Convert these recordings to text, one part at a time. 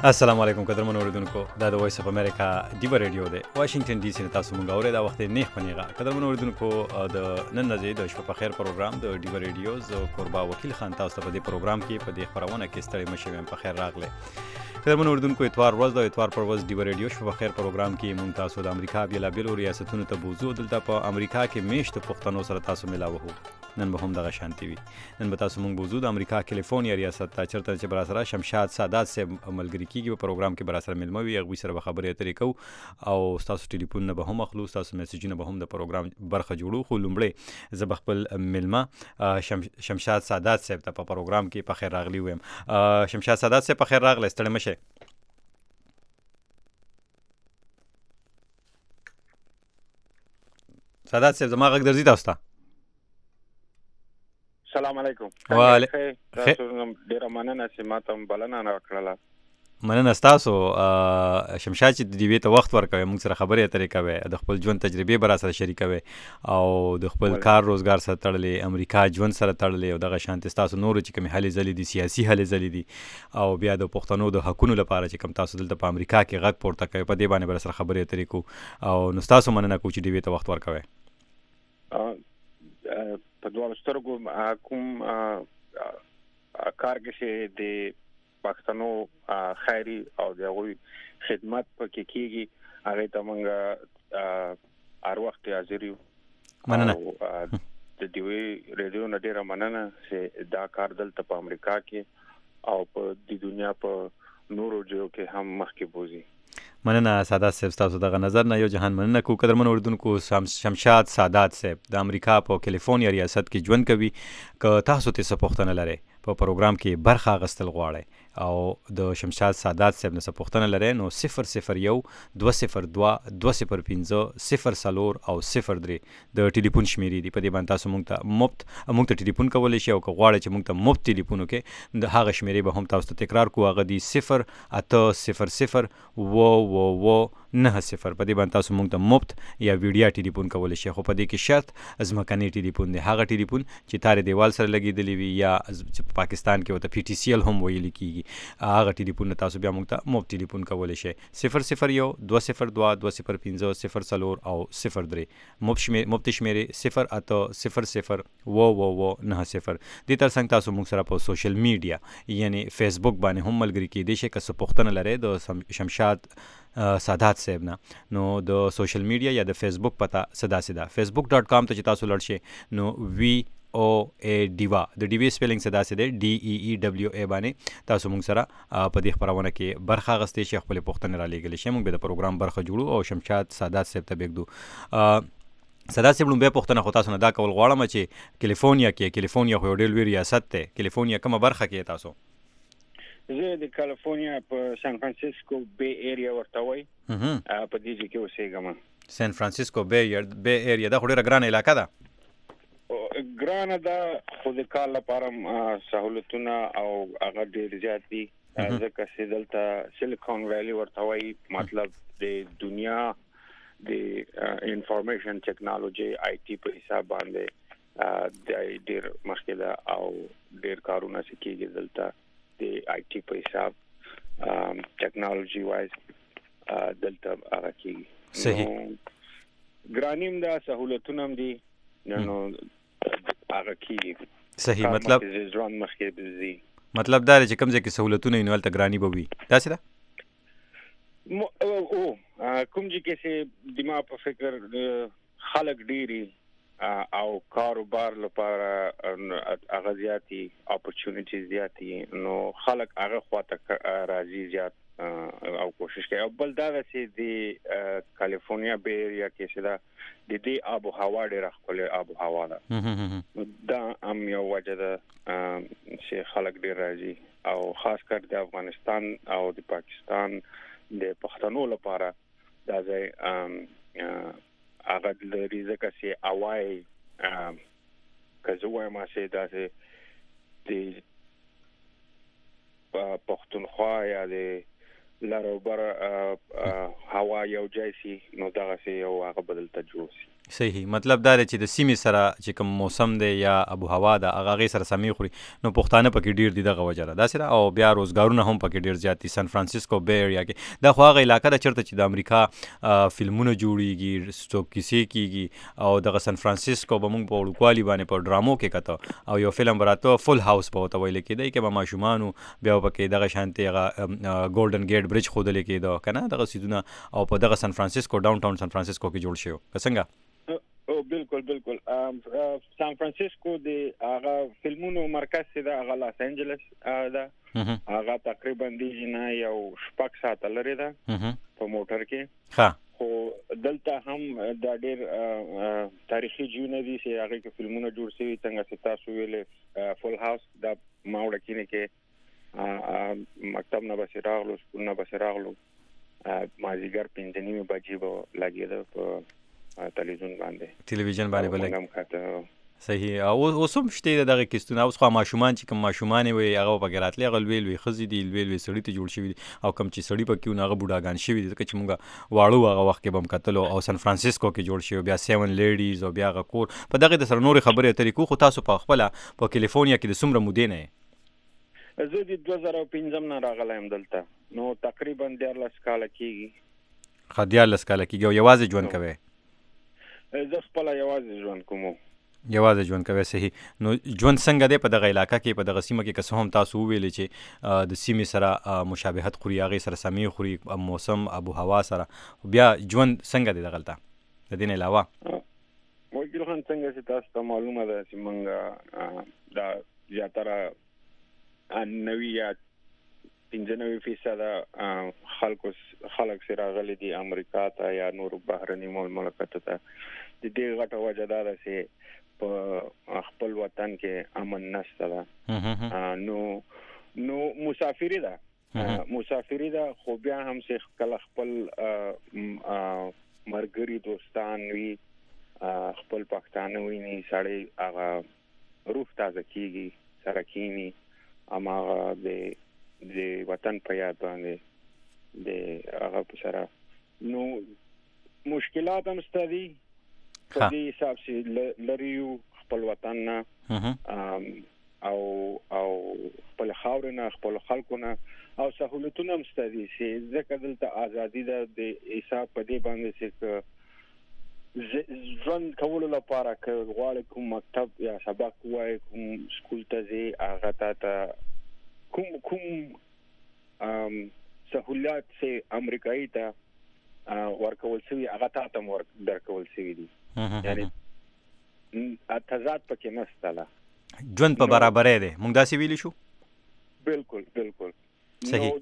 السلام علیکم قدرمن اوریدونکو دا د وایس اف امریکا دیو ریډیو دی واشنگټن ډي سي نه تاسو مونږ اورئ دا وخت نیخ پنیغه قدرمن اوریدونکو د نن نزي د شپه په خیر پروګرام د دیو ریډیو ز قربا وکیل خان تاسو ته په دې پروګرام کې په دې خبرونه کې ستړي مشوي په خیر راغله قدرمن اوریدونکو اتوار ورځ د اتوار پر ورځ دیو ریډیو شپه په خیر پروګرام کې مونږ تاسو د امریکا بیل بیل ریاستونو ته بوزو دلته په امریکا کې میشت پښتنو سره تاسو ملاوو نن به هم دغه شانتي وي نن به تاسو مونږ بوزو د امریکا کالیفورنیا ریاست ته چرته چې برا سره شمشاد سادات صاحب ملګری کیږي په پروګرام کې برا سره ملمه وي هغه سره به خبرې اترې کوو او تاسو ټلیفون نه به هم اخلو تاسو میسجونه به هم د پروګرام برخه جوړو خو لومړی زه به خپل ملمه شمشاد سادات صاحب ته په پروګرام کې په خیر راغلی ویم شمشاد سادات صاحب په خیر راغلی ستړي مشه سادات صاحب زما غږ درځي تاسو ته السلام علیکم تاسو ډیر مننه چې ماته بلنه راکړله مننه تاسو شمشاد چې د دې ته وخت ورکوي موږ سره خبرې اترې کوي د خپل ژوند تجربه برا سره شریکوي او د خپل کار روزګار سره تړلې امریکا ژوند سره تړلې او دغه شانتي تاسو نور چې کوم حالې زلي دي سیاسي حالې زلي دي او بیا د پښتنو د حقونو لپاره چې کوم تاسو دلته په امریکا کې غږ پورته کوي په دې باندې برا سره خبرې اترې کو او نو تاسو مننه کوم چې دې ته وخت ورکوي په دوه سترګو کوم کار کې د پښتنو خیري او دغه خدمت پکې کیږي هغه ته موږ هر وخت حاضر یو مننه د دې ریډیو نه ډیره مننه چې دا کار دلته په امریکا کې او په د دنیا په نورو ځایو کې هم مخکې بوزي مننه سادات صاحب تاسو دغه نظر نه یو جهان مننه کو قدرمن اوریدونکو شمشاد سادات صاحب د امریکا په کالیفورنیا ریاست کې ژوند کوي که تاسو ته څه پوښتنه لرئ په پروګرام کې برخه اخیستل غواړئ او د شمشاد سادات صاحب نه څه پوښتنه لرئ نو 001 202 205 04 او 03 د ټلیفون شمیرې دی په دې باندې تاسو موږ ته ټلیفون کولی شئ او که غواړئ چې موږ ته مفت ټلیفون وکړئ د هغه شمیرې به هم تاسو ته تکرار کوو هغه دی 08009 په دې باندې تاسو موږ ته مفت یا ویډیا ټلیفون کولی شئ خو په دې کې شرط ځمکنی ټلیفون دی هغه ټلیفون چې تارې دیوال سره لګېدلی وي یا پاکستان کې ورته PTCL هم ویل کیږي هغه ټلیفون تاسو بیا موږ ته مفت ټلیفون کولی شئ 001 202 205 04 او 03 مفت شمیرې 08009 دې ترڅنګ تاسو موږ سره په سوشل میډیا یعنی فیسبوک باندې هم ملګری کېدئ شئ که څه پوښتنه لرئ د شمشاد سادات صاحب نه نو د سوشل میډیا یا د فیسبوک پته سدا facebook.com ته چې تاسو لړ شئ نو VOA دیوا د ډیوی سپیلینګ سدا سي دی DEEWA باندې تاسو موږ سره په دې خبرونه کې برخه غستې شي خپل پوښتنه را لېږل شي موږ به د پروګرام برخه جوړو او شمشاد سادات صاحب ته بګدو ساده سیبلم به پښتنه خو تاسو نه دا کول غواړم چې کالیفورنیا خو ډېر لوی ریاست ته کالیفورنیا کومه برخه کې تاسو زه د کالیفورنیا په سان فرانسیسکو بی ایریا ورته وای په دې کې اوسېږم سان فرانسیسکو بی ایریا دا خو ډېره ګرانه علاقه ده ګرانه ده خو د کار لپاره سہولتونه او هغه ډېر زیات دي ځکه چې دلته سیلیکون ویلی ورته وای مطلب د دنیا د انفارمیشن ټیکنالوژي IT په حساب باندې د ډېر مخکې ده او ډېر کارونه کیږي دلته د IT په حساب ټیکنالوژي وایز دلته هغه کیږي صحیح ګرانیم دا سہولتونه هم دي نو هغه کیږي صحیح مطلب ځوان مخکې بزي مطلب دا چې کوم ځای کې سہولتونه وینول ته ګرانی به وي تاسو دا کوم چې کې دماغ په فکر خلق ډيري او کاروبار لپاره هغه زیاتی اپورتونټیز زیاتی نو خلق هغه خواته راځي زیات او کوشش کوي او بل دا چې د کالیفورنیا بی ایریا کې چې دا د دې آب او هوا ډېر خپل آب او هوا ده دا هم یو وجه ده چې خلک ډېر راځي او خاص کر د افغانستان او د پاکستان د پښتنو لپاره دا ځای هغه د ریزه چې اوای کزوای ما چې دا چې د پښتونخوا یا د لارو بر هوا یو ځای سي نو دا چې یو هغه بدل ته جوړ سي صحیح مطلب دا دی چې د سیمې سره چې کوم موسم دی یا ابو هوا ده هغه هغې سره سمې خوري نو پښتانه پکې ډېر دي دغه وجه ده داسې ده او بیا روزګارونه هم پکې ډېر زیات دي سن فرانسیسکو بے ایریا کې دا خو هغه علاقه ده چېرته چې د امریکا فلمونه جوړیږي څوک کیسې کیږي او دغه سن فرانسیسکو به موږ په وړوکوالي باندې په ډرامو کې کته او یو فلم به راته فل هاوس به ورته ویل کېدی که به ماشومانو بیا به پکې دغه شانتې هغه ګولډن ګیټ برج ښودلی کېده که نه دغه څیزونه او په دغه سن فرانسیسکو ډاون ټاون سن فرانسیسکو کې جوړ شوی که څنګه بالکل سان فرانسیسکو د هغه فلمونو مرکز چې ده هغه لاس انجلس ده هغه تقریبا د نه یو 6 ساعته لري ده په موټر کې خو دلته هم دا ډېر تاریخي ځایونه دي چې هغه کې فلمونه جوړ شوي څنګه چې تاسو ویلې فل هاوس دا ما وړکینه کې مکتب نه بس راغلو سکول نه بس راغلو مازیګر 5:30 بجې به لګېده په تلویزیون باندې بلګ صحیح اوس هم شته دغه کیستونه اوس خو ماشومان چې کوم ماشومان وي هغه پکې راتلي هغه لوی خزي دي لوی سړی ته جوړ شوی دي او کوم چې سړی پکې هغه بوډاګان شوی دي چې موږ واړو هغه وخت کې بم کتلو او سن فرانسیسکو کې جوړ شوی بیا 7 لیډیز او بیا غکور په دغه د سره نور خبرې طریقو خو تاسو په خپل په کالیفورنیا کې د سمره مودې نه زه د 2015 نه راغلایم دلته نو تقریبا 14 کال کېږي خدای کال کېږي او یوازې ژوند کوي زه خپل یوازې ژوند کوم یوازې ژوند کوي صحیح نو ژوند څنګه دی په دغه علاقه کې په دغه سیمه کې که څه هم تاسو وویلې چې د سیمې سره مشابهت خوري هغې سره سمې خوري موسم ابو هوا سره بیا ژوند څنګه دی دغلته د دې نه علاوه وکیل خان څنګه چې تاسو ته معلومه ده چې موږ دا زیاتره 90 یا 95% خلک سره راغلي دي امریکا ته یا نور بهرني مملکتو ته د دې غټه وجه دا ده چې په خپل وطن کې امن نشته ده نو مسافری ده خو بیا هم چې کله خپل مرګري دوستان وي خپل پښتانه ویني سړی هغه روح تازه کیږي سره کینی اماغه د وطن په یاد باندې د هغه په سره نو مشکلات هم ستدي په دې حساب چې لریو خپل وطن نه او خپل خاور نه خپل خلکو نه او سہولتونه هم ستدي چې ځکه دلته ازادي ده د حساب په دې باندې چې ژوند کولو لپاره که غواړئ کوم مکتب یا سبق وای کوم سکول ته ځي هغه ته کوم سہولت چې امریکایي ته ورکول شوی هغه ته هم درکول شوی دي یعنی تضاد پکې نشته لا ژوند په برابرۍ دی موږ داسې ویلی شو بالکل صحیح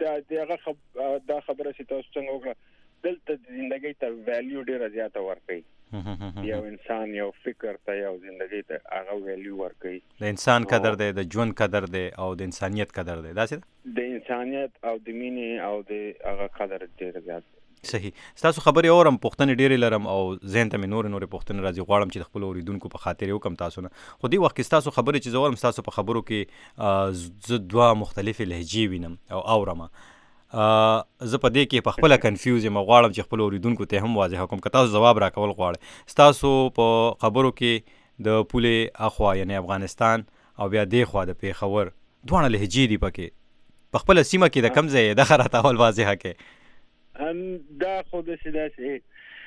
دا خبره چې تاسو څنګه وکړه دلته ژوندۍ ته ویلیو ډیره زیاته ورکوي یو انسان یو فکر ته یو ژوندۍ ته هغه ویلیو ورکوي د انسان قدر دی د ژوند قدر دی او د انسانیت قدر دی داسې د انسانیت او د مینې او د هغه قدر ډیر زیات صحیح ستاسو خبرې اورم پوښتنې ډېرې لرم او ذهن ته مې نورې پوښتنې راځي غواړم چې د خپلو اورېدونکو په خاطر یې وکړم تاسو نه خو دې وخت کې ستاسو خبرې چې زه اورم ستاسو په خبرو کې زه 2 مختلفې لهجې وینم او اورم زه په دې کې په خپله کنفیوز یم غواړم چې خپلو اورېدونکو ته هم واضح کړم که تاسو ځواب راکول غواړئ ستاسو په خبرو کې د پولې اخوا یعنی افغانستان او بیا دې خوا د پېښور دواړه لهجې دي پکې په خپله سیمه کې د کوم ځای دغه راته اول واضحه کړئ دا خو داسې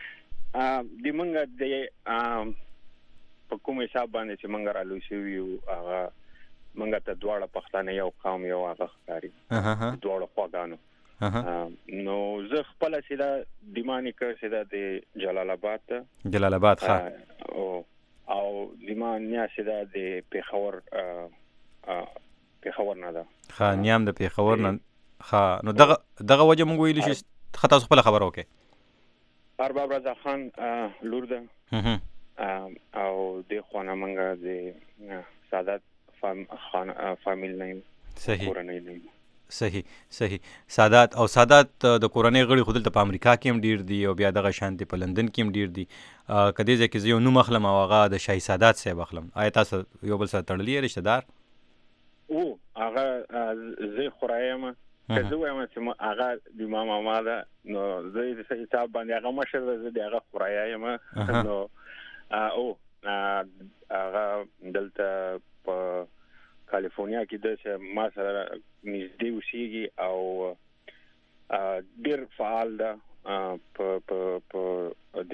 د موږ د په کوم حساب باندې چې موږ رالوی شوي یو هغه موږ ته دواړه پښتانه یو قوم یو هغه ښکاري دواړه خواږانو نو زه خپله چې دا دیماني که چې دا د جلال آباد او دیمان نیا چې دا د پېښور نه ده نیام د پېښور نه نو دغه وجه موږ ویلی شي تاسو خپله خبره وکړئ ارباب رضا خان لور ده او د خونه موږ د سادات فامیل نه صحیح سادات د کورنۍ غړي خو دلته په امریکا کې هم ډیر دي او بیا دغه شانتې په لندن کې هم ډیر دي که دې ځای کې زه یو نوم اخلم او هغه د شاهي سادات صاحب اخلم آیا تاسو یو بل سره تړلی یې رشته دار هغه زه خورای یم که زه وایم چې هغه د ماما ده نو زه د حساب باندې هغه مشر ده زه د هغه خورای یم نو او هغه دلته په کالیفورنیا کې د ما سره نږدې اوسېږي او ډېر فعال ده په د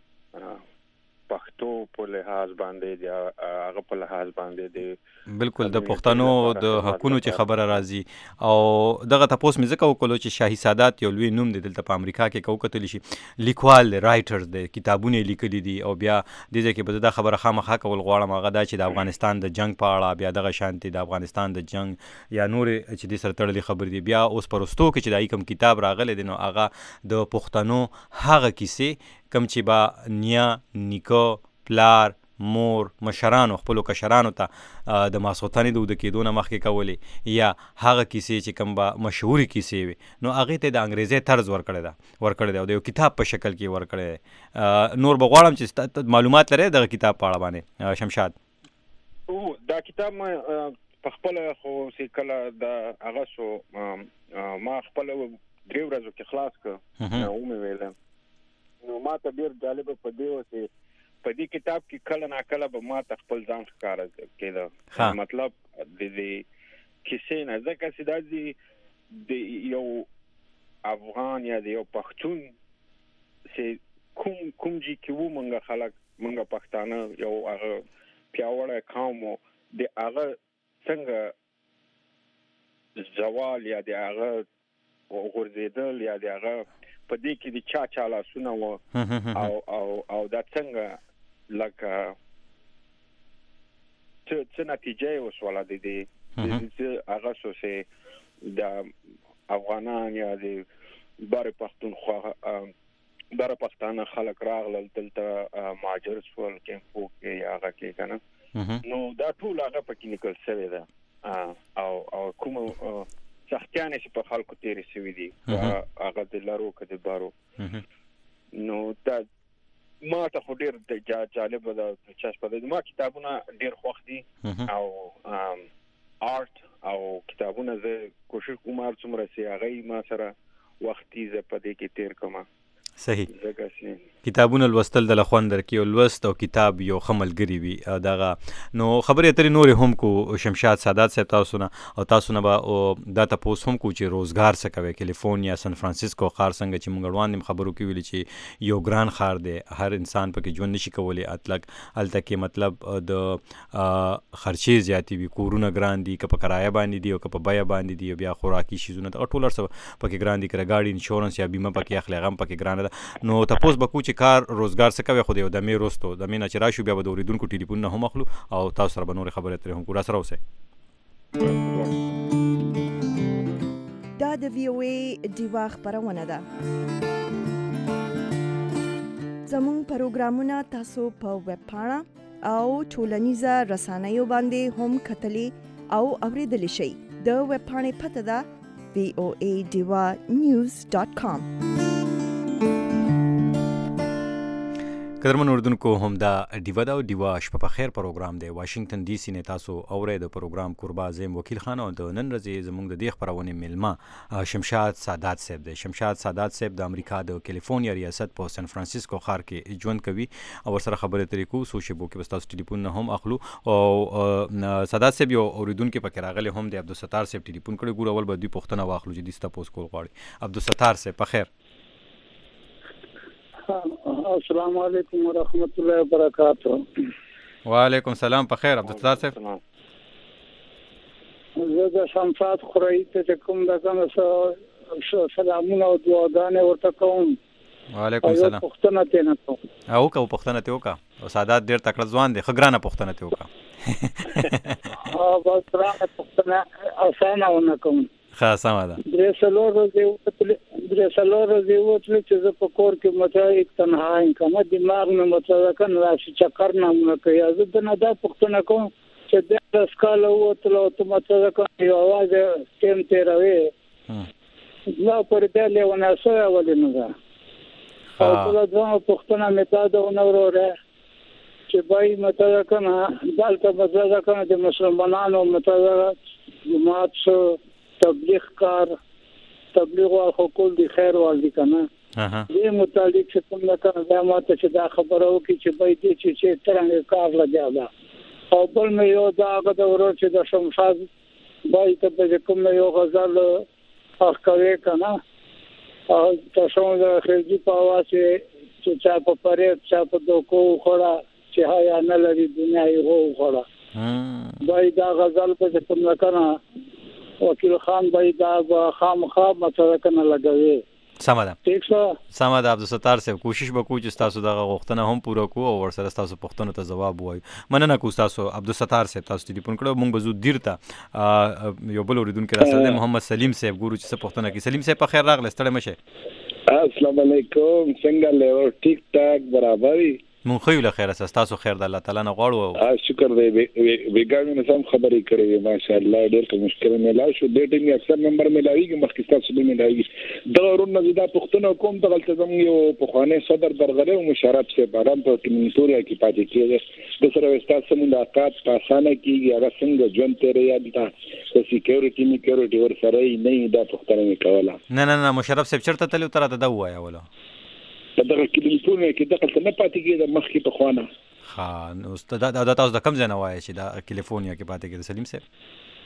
پښتو په لحاظ باندې هغه په لحاظ باندې د بالکل د پښتنو د حقونو چې خبره راځي او دغه تاسو مې ځکه وکړو چې شاهي سادات یو لوی نوم دی دلته په امریکا کې کوکتل شي لیکوال رائټرز د کتابونه لیکلي دي او بیا د دې کې به دا خبره خامخا کول غواړم هغه دا چې د افغانستان د جنگ په اړه بیا دغه شانتي د افغانستان د جنگ یا نور چې د سره تړلې خبرې دي بیا اوس پرستو کې چې دای کوم کتاب راغلی دی نو هغه د پښتنو هغه کیسې کم چې با نیا نیکو پلار مور مشرانو خپل کشرانو ته د ماسوتانې د ود کېدو نه مخکې کولې یا هغه کیسې چې کوم با مشهوري کیسې وي نو هغه ته د انګریزي طرز ورکړی دی او د یو کتاب په شکل کې ورکړی نور بغواړم چې معلومات لري د کتاب په اړه باندې شمشاد او دا کتاب په خپل خو کله د هغه شو ما خپل 3 ورځې کې خلاص کړ نو مې ویل نو ما ته ډیر جالب په دی وسه په دې کتاب کې کله نا کله به ما ته خپل ځان ښکار کېده مطلب د کیسې نه ځکه چې د یو افغان یا د یو پښتون چې کوم جی کې وو مونږ خلک مونږ پښتانه یو هغه پیاوړی قوم د هغه څنګه زوال یا د هغه غورځېدل یا د هغه په دې کې د چا لاسونه و او دا څنګه لکه څه نتیجه وسوله د هغه سوسه د افغانان یا د بار پښتونخوا بار پښتانه خلک راغلل دلته مهاجر شول کیمپو کې هغه کې کنه نو دا ټول هغه پکې نکل شوی ده او کوم سختیانه چې په خلکو تیرې شوې دي هغه د لارو کده بارو نو دا ما ته خو ډیر جالب ده چې په دې ما کتابونه ډیر خوښ دي او آرت او کتابونه زه کوشش کوم څومره چې هغه ما سره وختي زه په دې کې تیر کوم صحیح کتابونه لوستل د لخوان درکې او لوست او کتاب یو خملګری وي دغه نو خبرې اترې نور هم کو شمشاد سادات صاحب تاسو نه به دا تاسو هم کو چې روزګار څه کوي کالیفورنیا سان فرانسیسکو ښار څنګه چې موږ روان دي خبرو کې ویل چې یو ګران ښار دی هر انسان پکې ژوند نشي کولای اطلاق الته کې مطلب د خرچې زیاتې وي کورونه ګران دي که په کرایه باندې دي او که په بیه باندې دي بیا خوراکي شیزونه ټول څه پکې ګران دي کړه غاډي انشورنس یا بیمه پکې اخلي غم پکې ګران ده نو تاسو به کوم کار روزګار څه کوي خو د مې روستو د مې نه چې راشو بیا به د اوریدونکو ټلیفون نه هم اخلو او تاسو سره به نور خبرې اترې هم کورا سره اوسئ دا د وی او ای دیوا خبرونه ده زموږ پروګرامونه تاسو په ویب پاڼه او ټولنیزه رسنیو باندې هم کتلی او اوریدلی شئ د ویب پاڼې پته ده voadivanews.com قدرمن اردوونکو هم دا ډیوا دا ډیوا شپه په خیر پروګرام دی واشنگټن ډي سي نه تاسو اورئ د پروګرام قربا زم وکیل خان او د نن ورځې زموږ د دې خبرونه ملما شمشاد سادات صاحب دی شمشاد سادات صاحب د امریکا د کالیفورنیا ریاست په سان فرانسیسکو ښار کې ژوند کوي او سره خبرې طریقو سوشي بو کې تاسو ټلیفون نه هم اخلو او سادات صاحب یو اوریدونکو پکې راغلی هم د عبدالستار صاحب ټلیفون کړي ګور اول به دوی پښتنه واخلو چې د تاسو کول غواړي عبدالستار صاحب په خیر السلام علیکم ورحمۃ اللہ وبرکاتہ وعلیکم السلام په خیر عبدالستار صاحب زه د شمشاد خوري ته کوم دغه سلامونه او دعاګانې ورته کوم وعلیکم السلام پښتنه ته نه کوم او پښتنه ته وکا او سادات ډیر تکړه ځوان دی خګرانه پښتنه ته وکا او بس را پښتنه اسانه ونه کوم خاصه ده درسلور زیوتل چې زه په کور کې متای تنها یم دماغ مې متای کنه راشي چکر نه مونږ کوي زه د نه دا پښتنه کوم چې د اسکاله وته ته متای کنه یو आवाज ټیم تیروي نو پر دې له ونه سره ولې نه ده او ټول ځان پښتنه متاده ونوره چې بای متای کنه دالته متای کنه د مسلمانانو متای جماعت تبلیغ کار تبلیغ او حقوق دي خیر والدي کنه دې متعلق چې کوم لکه دا ماته چې دا خبره وکړي چې به دې چې څنګه کار لګیا ده او بل مې یو دا هغه د ورور چې د شمشاد بای ته به کوم یو غزل اخکوي کنه او تاسو د خلجی په واسه چې چا په پرې چا په دوکو خورا چې هيا نه لري دنیا یې هو خورا بای دا غزل په کوم لکه وکیل خان بای دا خامخا مته کنه لګوي سمه ده عبدالستار صاحب کوشش وکړو چې تاسو دغه غوښتنه هم پوره کوو او ورسره تاسو پوښتنو ته ځواب ووایو. مننه کوم تاسو عبدالستار صاحب تاسو ټلیفون کړو. موږ به زو دیر ته یو بل اوریدونکو راځي محمد سلیم صاحب ګورو چې څه پوښتنه کوي. سلیم صاحب په خیر راغله ستړي مشه. السلام علیکم څنګه له ټیک ټاک برابرۍ مونږ خو له خیر اساس تاسو خیر د الله تعالی نه غواړو. شکر دی ویګانو نه سم خبرې کړې ماشاءالله ډېر کوم مشکل ملا شو دې ټیم اکثر نمبر ملاویږي مخکې تاسو به ملاویږي دا ورونه زدا پښتنه کوم د غلط زمو یو په خوانه صدر درغله او مشرف سے باران په کمنټوریا کې پاتې کېږي د سره تاسو ملاقات په اسانه کېږي هغه څنګه ژوند تیرې یاد تا سکیورټي میکورټي ور سره نه دا پښتنه کوله نه مشرف صاحب چرته تل تر ته دا وایا ولا دغه کلیفورنیا کې دغه نه پاتې کېده مخکې په خوانه نو استاد دا تاسو د کم ځای نه وایي چې دا کلیفورنیا کې پاتې کېده سلیم صاحب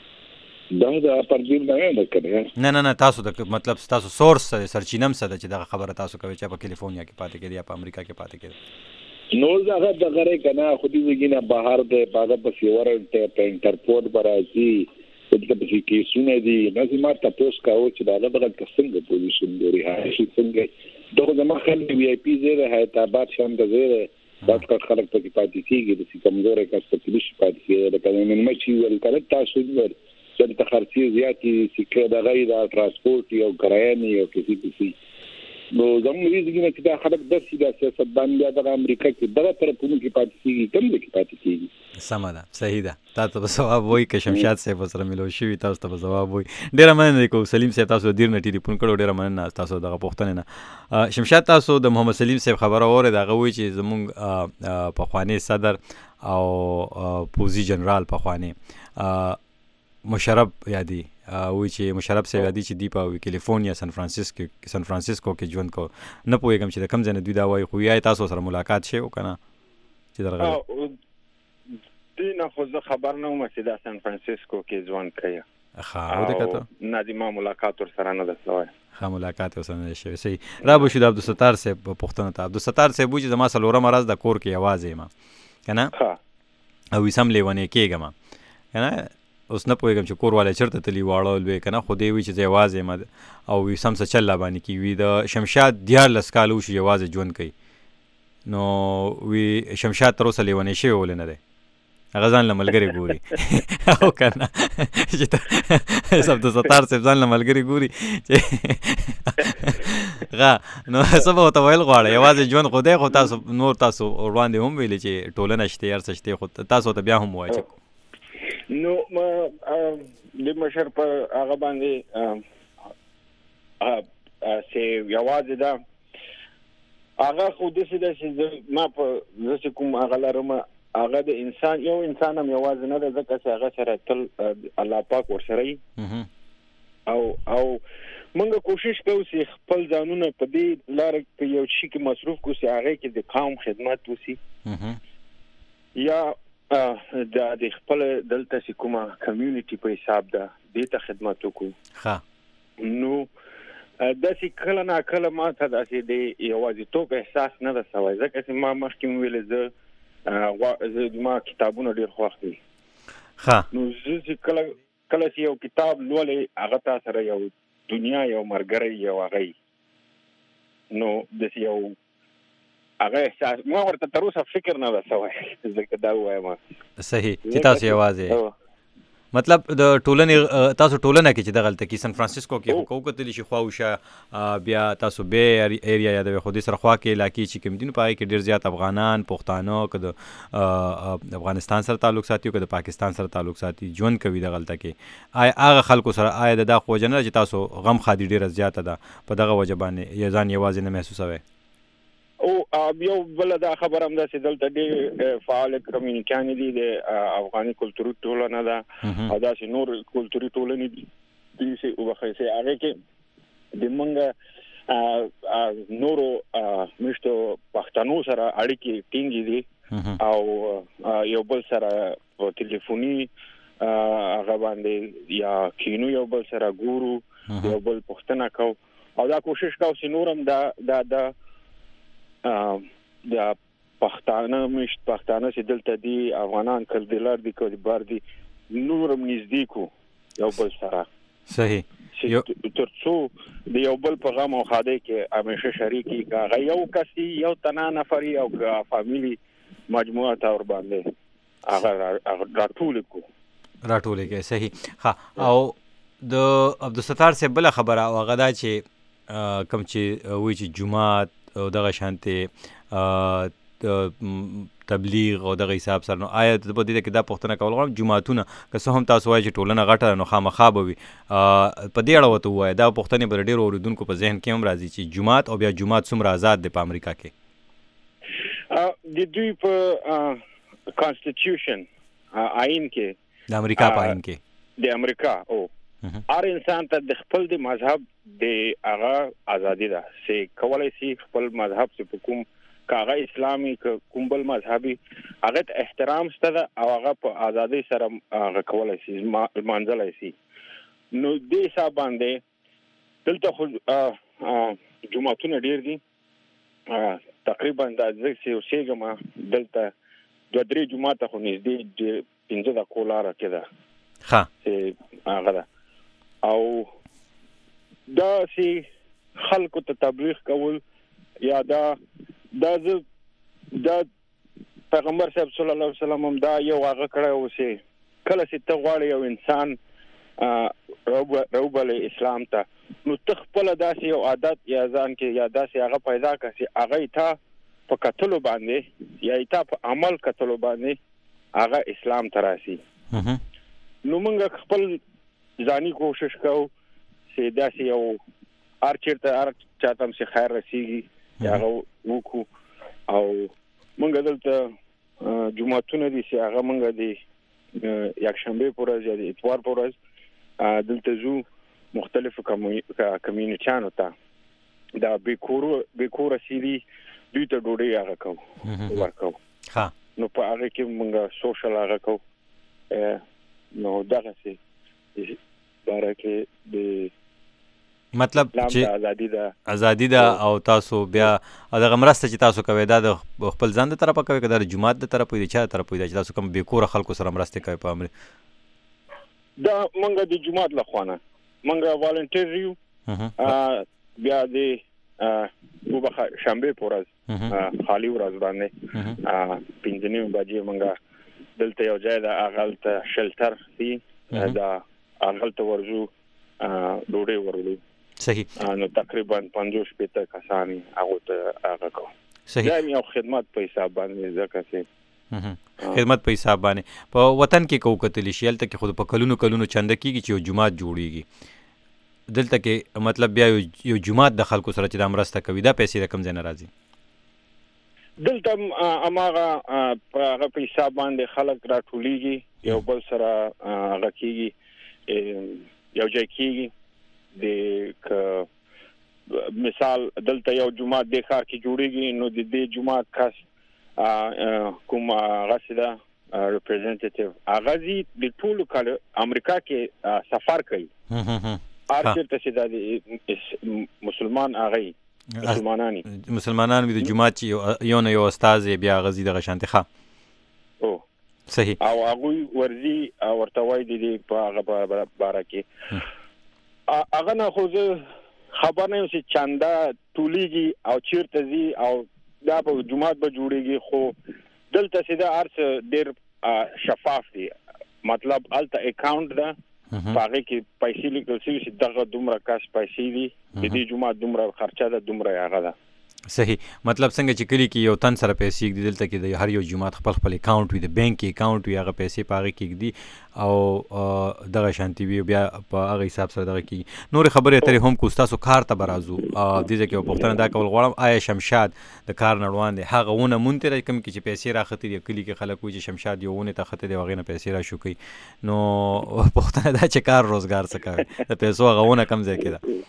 دا پردیل نه کړی نه تاسو د مطلب تاسو سورس سرچینم څه ده چې دا خبره تاسو کوي چې په کلیفورنیا کې پاتې کېده یا په امریکا کې پاتې کېده نو زغه دغه کنه خو دې وګینه بهر د باغ په سیورنټ په انټرپورټ برازي دغه په کې سونه دي لازم تاسو کاوه چې دا دغه څنګه پوزیشن لري هغه څنګه دغه د مخل وی آی پی زیره هیتابات شام د زیره دا خلک په کې پاتې کیږي د کمزورې کس په کې شي پاتې کیږي د کلمې مچي ول کړه تاسو ور چې د خرڅي زیاتی سکه د غیر ترانسپورت یو کرایې یو کیسي نو زموږ ریزګینه چې دا خلک د سیاست باندې د امریکا کې دغه طرفونو کې پاتې کیږي کوم کې پاتې کیږي سمه ده صحیح ده تاسو به ثواب وای که شمشاد صاحب سره ملو شي تاسو ته ثواب وای ډیر مننه کوم سلیم صاحب تاسو ډیر نه ټلیفون کړو ډیر مننه تاسو دغه پوښتنه نه شمشاد تاسو د محمد سلیم صاحب خبره اوره دغه وای چې زموږ په خواني صدر او پوزي جنرال په خواني مشرف یادی وی چې مشرف صاحب یادی چې دی په کیلیفورنیا سان فرانسیسکو کې ژوند کو نه پوهیږم چې د کم ځای نه دوی دا وایي خو یا تاسو سره ملاقات شي او کنه چې درغه دینه خو زه خبر نه وم چې د سان فرانسیسکو کې ژوند کوي او د کته نادیما ملاقات ور سره نه ده شوی ملاقات ور سره نه شوی صحیح را بشو د عبدالستار صاحب پښتنه ته عبدالستار صاحب چې زما سلوره مرز د کور کې आवाज ما کنه او وسم لیونه کېګم کنه اوس نه پوهیږم چې کور والے چرته تلی واړول وې کنه خو دې وی چې आवाज ما او وسم څه چل باندې کی وی د شمشاد دیار لسکالو شي आवाज ژوند کوي نو وی شمشاد تر اوسه لیونه شي ول نه ده غزان لملګری ګوري او کنه چې سب د ستار صاحب ځان لملګری ګوري غا نو سبا ته ویل غواړي आवाज ژوند خو دې خو تاسو نور تاسو وړاندې هم ویل چې ټولنه شته هر څه شته خو تاسو ته بیا هم وایي نو د مشر په هغه باندې سه یوازې دا هغه خو د څه د ما په زه کوم هغه لرم هغه د انسان یو انسان هم یوازې نه ده ځکه چې هغه سره تل الله پاک ورسره او موږ کوشش کوو چې خپل ځانونه په دې لار کې یو شي کې مصروف کوو چې هغه کې د قوم خدمت وسی یا د خپل دلته کومه کمیونټي په حساب ده دې ته خدمت وکړو نو د څه کله نه کله ما ته د یوازې توپ احساس نه ده سوای ځکه چې ما مخکې ویل زه ما کتابونه ډیر خوښ دي نو زه کله چې یو کتاب لولې هغه تاسو سره یو دنیا یو مرګري یو هغه نو د یو هغه احساس ما ورته تر اوسه فکر نه وسوي ځکه دا وایم صحیح چې تاسو یوازې مطلب د ټولنې تاسو ټولنه کې چې د غلطه کې سان فرانسیسکو کې حقوق کتلی شي خواوشه بیا تاسو به ایریا یا د خودي سره خوا کې علاقې چې کوم دین پای کې ډیر زیات افغانان پښتانه که د افغانستان سره تعلق ساتي او که د پاکستان سره تعلق ساتي ژوند کوي د غلطه کې هغه خلکو سره د خو جنره چې تاسو غم خادي ډیر زیات ده په دغه وجبانه یزان یوازې نه محسوسوي او یو بل دا خبر هم ده چې دلته ډېر فعال کمیونټیان دي د افغاني کلتوري ټولنه ده او دا چې نور کلتوري ټولنې دي چې وبخښه هغه کې د منګه نورو مشتو پښتنو سره اړیکې ټینګې دي او یو بل سره په ټلیفوني هغه باندې یا کینو یو بل سره ګورو یو بل پښتنه کو او دا کوشش کو چې نورم دا پښتانه مشت پښتانه چې دلته دي افغانان کړدلار دي کوي بار دي نورم نږدې کو یو بل سره صحیح ترڅو د یو بل په غم او خاده کې همیشه شریکي کا یو کسي یو تنا نفري او فاميلي مجموعه تور باندې هغه راټول کې صحیح ها او د عبدالستار سے بل خبره او غدا چې کم چې وی چې جمعات او دغه شانته تبلیغ او دغه حساب سره نو آیا د بده کې دا پښتنه کول غواړم جمعهتونه که څه هم تاسو وایي چې ټولنه غټه نو خامخا به وي په دې اړه وته وایي دا پښتنه بر ډیر اوریدونکو په ذهن کې هم راځي چې جمعات او بیا جمعات څومره آزاد دي په امریکا کې د دوی په کانسټیټیوشن آئین کې د امریکا په آئین کې د امریکا او هر انسان ته د خپل د مذهب د هغه ازادي ده چې کولای شي خپل مذهب څخه کوم کاغه اسلامي کوم بل مذهبي هغه احترام ستده او هغه په ازادي سره هغه کولای شي منځلای شي نو دې حساب باندې دلته خو جمعهتون ډیر دي تقریبا د ځکه اوسېګما دلته 2-3 جمعه خو نږدې 15 د کولار کېده ها هغه او دا سي خلکو ته تبلیغ کول یا دا پیغمبر صاحب صلی الله علیه وسلم دا یو هغه کړه او سي کله چې ته غواړې یو انسان روبل اسلام ته نو تخپل داسې یو عادت یا ځان کې یا داسې هغه پیدا کړي هغه ته په کتلو باندې یا ته په عمل کتلو باندې هغه اسلام تراسي نو موږ خپل ځاني کوشش کوو چې داسې یو ارچرته چاته هم خیر رسیږي هغه وکړو او موږ دلته جمعهتون دي چې هغه موږ دي یک شنبه پر ورځ یا اتوار پر ورځ دلته زو مختلفو کمیونټیانو ته دا بیکور سیدي دوی ته ډوډۍ هغه کوو ورکو ها نو په هغه کې موږ سوشل هغه کوو نو دغه سي بارکه د مطلب چې ازادي ده او تاسو بیا دغه مرسته چې تاسو کوي دا د خپل ځان د طرفه کوي که د جماعت د طرفه دی چې طرفه دی چې تاسو کوم بیکور خلکو سره مرسته کوي په امر دا مونږ د جماعت لخوانه مونږ والنټیر یو بیا د وبخه شنبه پورز خالی ورځ باندې 15 بجې مونږ دلته یو ځای د اغلت شلټر دی دا اغلت ورزو ډوډۍ ورولو صحیح نو تقریبا 50 پته کسانی هغه ته هغه کو صحیح دا یو خدمت په حساب باندې ځکه چې خدمت په حساب باندې په وطن کې کو کتل شي الته کې خود په کلونو چنده کیږي چې یو جماعت جوړیږي دلته کې مطلب بیا یو جماعت د خلکو سره چې د امرسته کوي دا پیسې رقم ځنه راځي دلته اماغه په هغه په حساب باندې خلک راټولېږي یو بل سره هغه کیږي یو ځای کیږي د مثال دلته یو جماعت د ښار کې جوړیږي نو د دې جماعت کس کوم غسدا ریپرزنټیټیو اغازي د ټول کال امریکا کې سفر کوي ارچته چې د مسلمان اغي مسلمانان د جماعت یو استاد بیا غزي د غشانتخه او صحیح او هغه ورزي ورته وای دي په هغه بارکه هغه نه خو خبر نه چې چنده ټولېږي او چیرته زی او دا په جمعات به جوړيږي خو دلته سیده ارڅ ډېر شفاف دي مطلب الته اکاونټ ده هغه کې پیسې لیکل شوی چې دغه دومره کاش پیسې دي د دې جمعات دومره خرچه ده دومره هغه ده صحیح مطلب څنګه چې کلی کې یو تن سره پیسې کېږي دلته کې د هر یو جماعت خپل اکاونټ وي د بانک اکاونټ وي هغه پیسې په هغه کېږي او دغه شانتي وي بیا په هغه حساب سره دغه کېږي نور خبرې اترې هم کو تاسو کار ته برازو دې ځکه یو پوښتنه دا کول غواړم آیا شمشاد د کار نړوان دی هغه ونه مونته کوم کې چې پیسې راخته دي کلی کې خلک وایي چې شمشاد یو ونه ته خته دی وغه نه پیسې را شو کوي نو پوښتنه دا چې کار روزګار څه کوي د پیسو هغه ونه کم ځای کې ده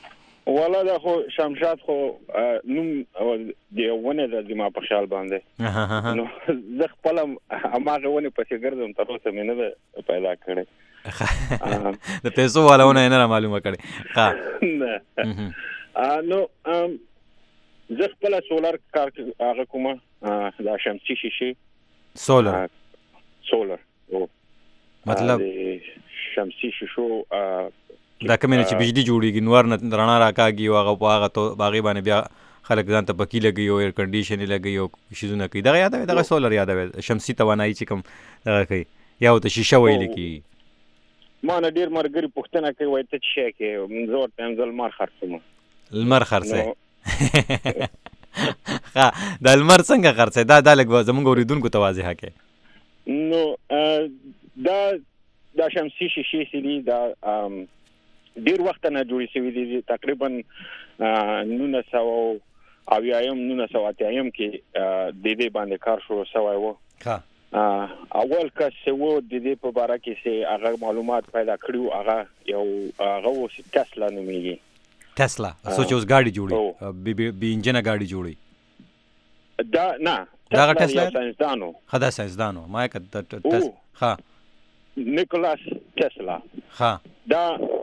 ولا دا خو شمشاد خو نوم دی ونه د ما په خیال باندې نو زه خپل اماغه ونه پسې ګرځم تر اوسه مې نه پیدا کړې د پیسو والونه نه معلومه کړې نو زه خپل سولر کار هغه کومه دا شمسي شیشه سولر مطلب شمسي شیشو دا کومه چې بجلی جوړیږي نور نه رڼا راکاږي او هغه په هغه تو باغی باندې بیا خلک ځان ته پکی لګي او ایر کنډیشن لګي او شیزونه کوي دا یادوي دا سولر یادوي شمسي توانایي چې کوم دا کوي یا ته شیشه ویل کی ما نه ډیر مرګري پښتنه کوي وای ته شي کې زور تم ځل مار خرڅم المر خرڅه ها دا المر څنګه خرڅه دا لګ زمونږ اوریدونکو ته واضحه کې نو دا شمسي شیشه سړي دا ډیر وخت نه جوړې شوې دي تقریبا 1900 او یایم 1980 کې د دې باندې کار شروع شوی و اول کس وو د دې په اړه کې چې هغه معلومات پیدا کړو هغه و ټسلا نومېږي ټسلا سوچ اوس ګاډي جوړي بي انجن ګاډي جوړي دا نه دا ټسلا ساينسدانو خدا ساينسدانو ما یک ها نیکولاس ټسلا ها دا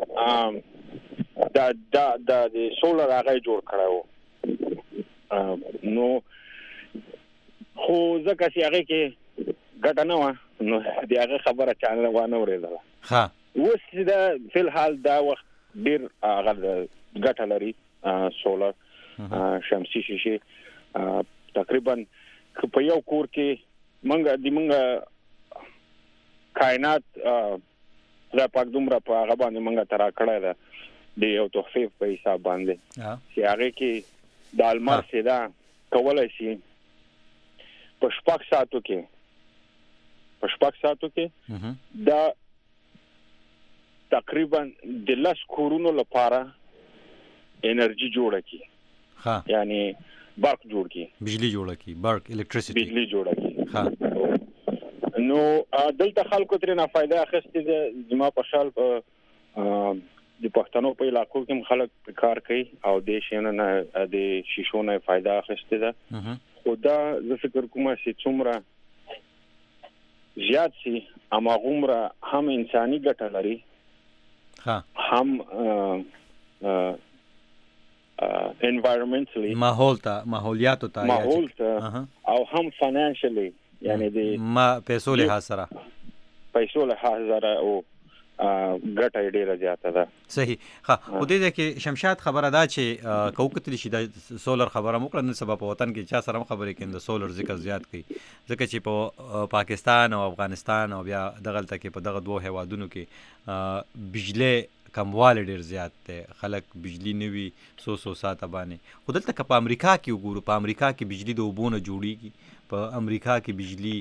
د سولر هغه جوړ کړو نو خو ځکه چې هغه کې ګټه نه و نو د هغه خبره چانه وانه ورېدله ها اوس دا فل حال دا وخت ډیر هغه ګټه لري سولر شمسي شیشه تقریبا په یو کور کې منګه کائنات دا پاک دومره په هغه باندې منګه ترا کړه ده د یو تخفیف په حساب باندې چې هغه کې د المار سیدا کولای شي په شپږ ساعتو کې دا تقریبا د لاس کورونو لپاره انرژي جوړه کی یعنی برق جوړ کی بجلی جوړه کی برق الکتریسيټي بجلی جوړه کی نو دلته خلکو ترې نه فائدہ اخیستې ده زما په خیال د پښتنو په علاقو کې خلک کار کوي او د شینو نه د شیشو نه فائدہ اخیستې ده خو دا زه فکر کوم چې څومره زیات سي اما غومره هم انساني ګټه لري هم environmentally ماحولیات او هم financially یعنی د ما پیسو له سره او ګټه ډیره زیاته ده صحیح ها خو دې کې شمشاد خبره ده چې کوکتلی شي د سولر خبره موږ نه سبب په وطن کې چا سره خبرې کیند سولر ذکر زیات کوي ځکه چې په پاکستان او افغانستان او بیا دغه تل کې په دغه دوه هوادونو کې بجلی کمواله ډیر زیات ده خلک بجلی نوي 100 ساعت باندې خو دلته په امریکا کې وګورو په امریکا کې بجلی د وبونه جوړیږي په امریکا کې بجلی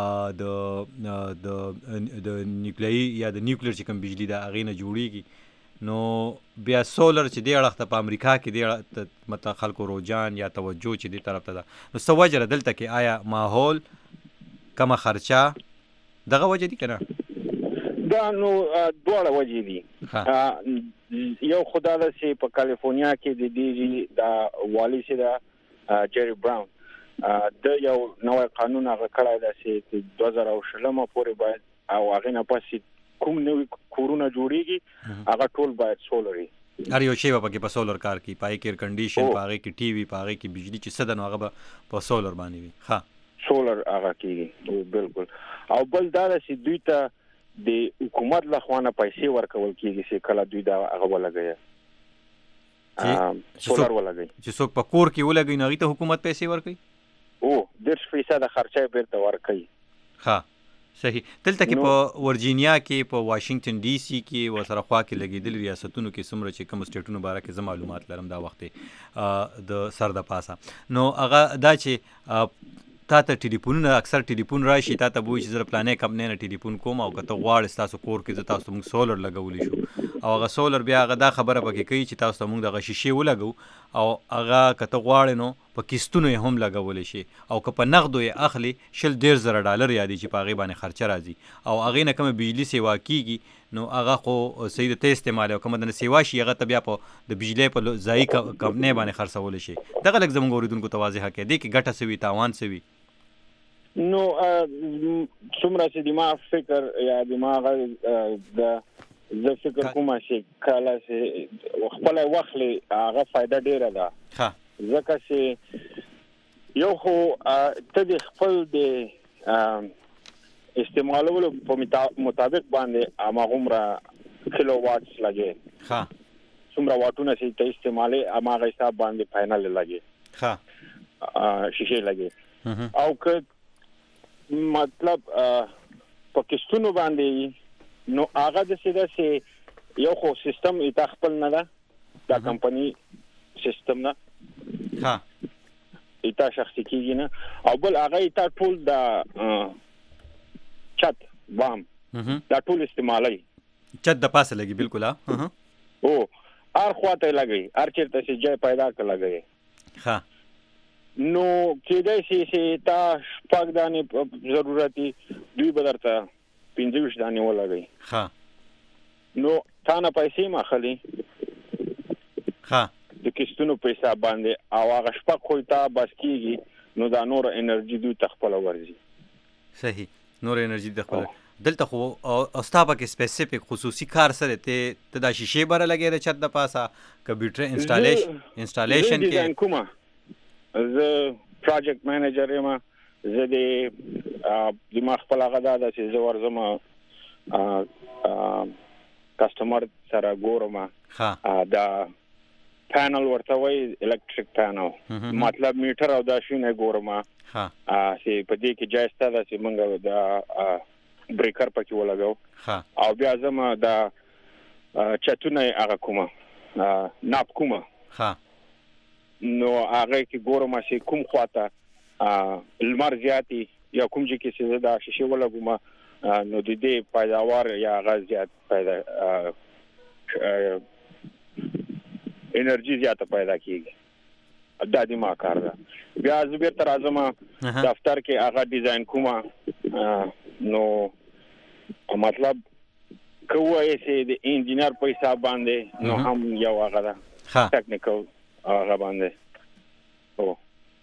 د نیوکلیري یا د نیوکلیر چې کوم بجلی دا اغینه جوړیږي نو بیا سولر چې دی اړخته په امریکا کې دی مطلب خلکو روجان یا توجه چې دی طرف ته ده نو څه وجه دلته کې آیا ماحول کمه خرچه دغه وجه دي کنه دا نو دواړه وجه دي یو خدای چې په کالیفورنیا کې د دې دا والی سي دا جيري براون د یو نوې قانون هغه کړی دا چې 2016 پورې باید او هغه نه پاسې کوم نوې کورونه جوړیږي هغه ټول باید سولري هر یو شی په سولر کار کوي پای کې ایر کنډیشن پای کې ټي وي پای کې بجلی چې صدن هغه په سولر باندې وي ها سولر هغه کوي بالکل او بل دا چې دوی ته د حکومت لخوانه پیسې ورکول کیږي چې کله دوی دا هغه ولګي سولر ولګي چې څوک په کور کې ولګي نو ته حکومت پیسې ورکوي او 10% خرچه بیرته ورکړي ها صحیح دلته کې په ورجینیا کې په واشنگټن ډي سي کې وسره خوا کې لګیدل ریاستونو کې څومره چې کوم سټیټونو باره کې زما معلومات لرم دا وخت د سر د پاسه نو هغه دا چې تا ته ټلیفونونه اکثر ټلیفون راشي تا ته وایي چې زه پلانې کمپنۍ نه ټلیفون کوم او که ته غواړې ستاسو کور کې زه تاسو موږ سولر لګولی شو او هغه سولر بیا هغه دا خبره پکې کوي چې تاسو ته موږ دغه شیشې ولګو او هغه که ته غواړې نو په کیستونو یې هم لګولی شي او که په نغدو یې اخلي $1,000 یادي چې په هغې باندې خرچه راځي او هغې نه کومه بجلي سیوا کېږي نو هغه خو صحیح د ته استعمال او کومه د سیوا شي هغه ته بیا په د بجلۍ په ځایي کمپنۍ باندې خرڅولی شي دغه لږ زموږ اورېدونکو ته واضحه کړئ دې کې ګټه څه وي تاوان څه وي نو څومره چې دماغ فکر یا دماغ زه فکر کوم چې کله چې خپل واخلي هغه فائدہ ډیره ده ها ځکه چې یو خو ته د خپل د استعمالولو په مطابق باندې هغومره کیلو واټس لګي ها څومره واټونه چې ته استعمالي هغه حساب باندې فاینل لګي ها شیشې لګي او که مطلب په کیستونو باندې نو هغه د سیده یو خو سیستم ایت خپل نه ده دا کمپنی سیستم نه ها ایت شخصي کیږي نه او بل هغه ایت ټول د چت بام دا ټول استعمالي چت د پاسه لګي بالکل ها او هر خواته لګي هر چیرته چې ځای پیدا کړ لګي ها نو کېدای شي چې تا شپږ دانې ضرورتي دوی بدرته 25 دانې ولګي ها نو تا نه پیسې ماخلي ها د کیستونو پیسې باندې او هغه شپږ خو تا بس کیږي نو دا نور انرژي دوی تخپل ورزي صحیح نور انرژي د خپل دلته خو او ستا پکې سپیسیفیک خصوصي کار سره ته دا شیشې بره لګې د چت د پاسه کمپیوټر انسټالیشن ډیزاین کوم زه پروجیکټ منیجر یم زه د دماغ خپل هغه دا چې زه ورځم کسٹمر سره ګورم دا پینل ورته وای الکتریک پینل مطلب میټر او دا شونه ګورم چې په دې کې جایسته ده چې موږ دا بریکر پکې ولګو او بیا زما دا چتونه هغه کومه ناپ کومه نو هغه کې ګورم چې کوم خواته لمر زیاتی یا کوم چې کې دا شیشه ولګوم نو د دې پیداوار یا غاز زیات پیدا انرژي زیاته پیدا کیږي دا د ما کار ده بیا زه بیرته راځم دفتر کې هغه ډیزاین کوم نو مطلب کوه چې د انجینر په حساب باندې نو هم یو هغه ده ټیکنیکل هغه باندې او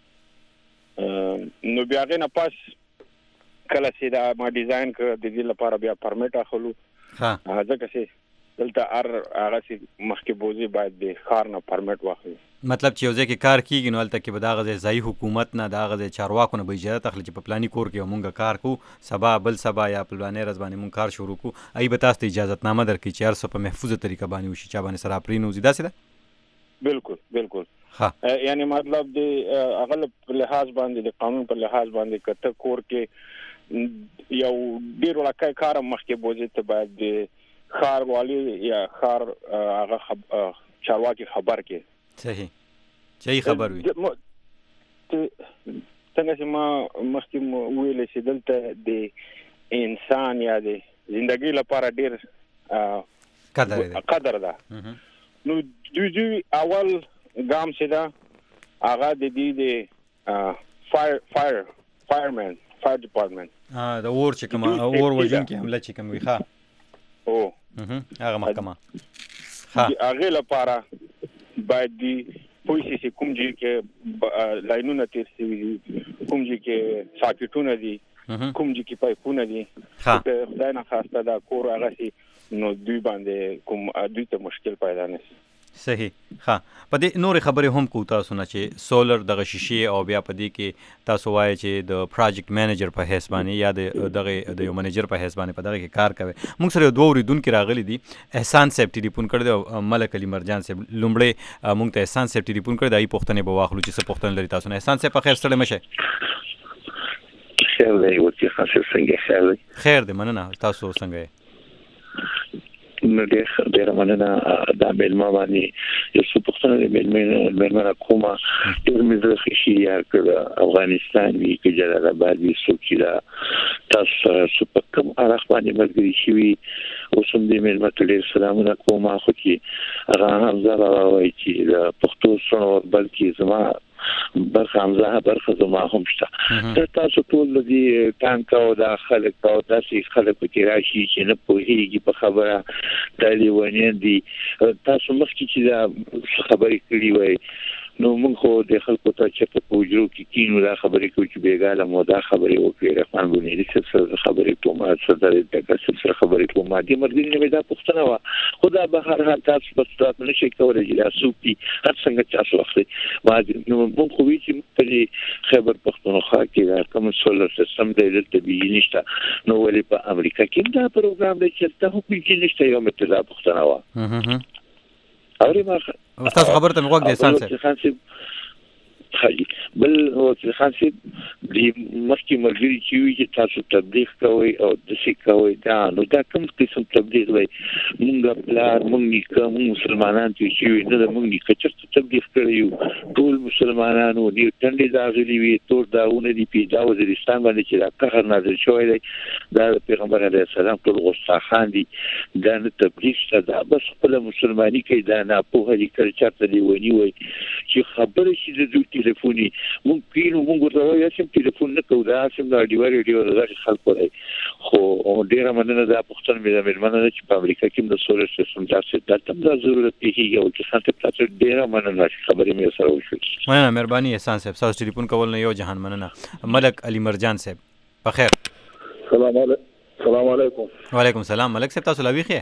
نو بیا غنه پاس کله چې دا ما ډیزاین کړ د دې لپاره بیا پرمیټ اخلو ځکه چې دلته هغه چې مخکې بوزي باید د ښار نه پرمیټ واخلي مطلب چې یو ځای کې کار کیږي نو هلته کې به د هغه ځای حکومت نه د هغه ځای چارواکو نه به اجازه اخلي چې په پلاني کور کې مونږ کار کوو سبا بل سبا یا په پلاني ورځ باندې مونږ کار شروع کوو هغوی به تاسو ته اجازتنامه درکړي چې هر څه په محفوظه طریقه باندې وشي چا باندې سره پرې نه وځي داسې ده بالکل یعنی مطلب د هغه په لحاظ باندې د قانون په لحاظ باندې کته کور کې یو ډیر وړاندې کار مخکې بوزي ته باید د خار والی یا خار هغه چارواکي خبر کې صحیح چي خبر وي څنګه چې ما مخکې ویل چې دلته د انسان یا د ژوندۍ لپاره ډیر قدر ده نو دوی اول ګام چې دا هغه د دې د فایرمن فایر ډپارټمنټ د اور چې کوم اور وژونکي حمله چې کوم وي او هغه محکمه هغه لپاره باید دی پولیس چې کوم ځای کې لاینونه تیر شوي کوم ځای کې ساکټونه دي کوم ځای کې پایپونه دي خدای نه خواسته دا کور هغه سي نو دوی باندې کوم دوی ته مشکل پیدا نه شي صحیح ها په دې نور خبرې هم کو تاسو نه چې سولر دغه شیشې او بیا په دې کې تاسو وایي چې د پروجیکټ منیجر په حیث باندې یا د یو منیجر په حیث باندې په دغه کې کار کوي موږ سره دوه اوریدونکو راغلي دي احسان صاحب ټلیفون کړی او ملک علي مرجان صاحب لومړی موږ ته احسان صاحب ټلیفون کړی دای پوښتنه به واخلو چې څه پوښتنه لري تاسو نه احسان صاحب په خیر سره مشه خیر دی ورته خاصه څنګه خیر دی مننه تاسو څنګه ډېر مننه دا ملما باندې یو څه پښتنه ملما کومه ډېر مې زړه خوشي یار کړ افغانستان وی کې جلال آباد وی سوچیدا تاسو سپکم اړه باندې ملګری شي اوس هم دې ملما ته ډېر سلامونه کومه خو چې هغه حمزه راوي چې پښتو سره بلکې زما برخه حمزه برخه زما هم شته تاسو ټول دې تانک او د خلک او داسې خلک کې راشي چې نه پوهیږي په خبره تالي ونی دي تاسو مخکې چې دا خبرې کړې وای نو موږ خو د خلکو ته چې په پوجرو کې کینو دا خبرې کوي چې بیګاله مو دا خبرې وکړي رحمان بنيري څه خبرې کومه څه درې دغه څه خبرې کومه دې مرګ نه دا پښتنه وا خدا به هر حال تاسو په ستاسو نشي کولای چې تاسو په هر څنګه تاسو وخت ما نو موږ خو وی چې په خبر پښتونخوا کې دا کوم سولر سیستم دی د طبيعي نشته نو ولې په امریکا کې دا پروګرام دی چې تاسو په کې نشته یو متلا پښتنه وا اوري ما تاسو خبر ته موږ د احسان سره بل او خان سي د مخکې مرګري چې وي چې تاسو تبلیغ کوي او د څه کوي دا نو دا کوم قسم تبلیغ وي موږ بلار موږ کوم مسلمانان چې وي نه موږ کچر تبلیغ کوي ټول مسلمانانو دې ټنډي داغلي وي تور داونه دي پیدا وزیرستان باندې چې دا قهر نازل شوی دی دا پیغمبر علیه السلام ټول غوستاخان دي دا نه تبلیغ دا بس خپل مسلمانۍ کې دا نه په هري کلچر دی ونی وي چې خبره شي د ټلیفوني ممکن موږ ورته چې ټلیفون نه کوو دا چې دا ډیواري د خلکو دی خو ډیره مننه دا پښتون مې د مننه چې په امریکا کې د سولر سیستم تاسو ته د ضرورت کیږي او چې څنګه تاسو ډیره مننه خبرې مې سره وشو مننه مهرباني احسان صاحب تاسو ټلیفون کول نه یو جهان مننه ملک علي مرجان صاحب بخیر سلام علیکم وعلیکم السلام ملک صاحب تاسو لاویخه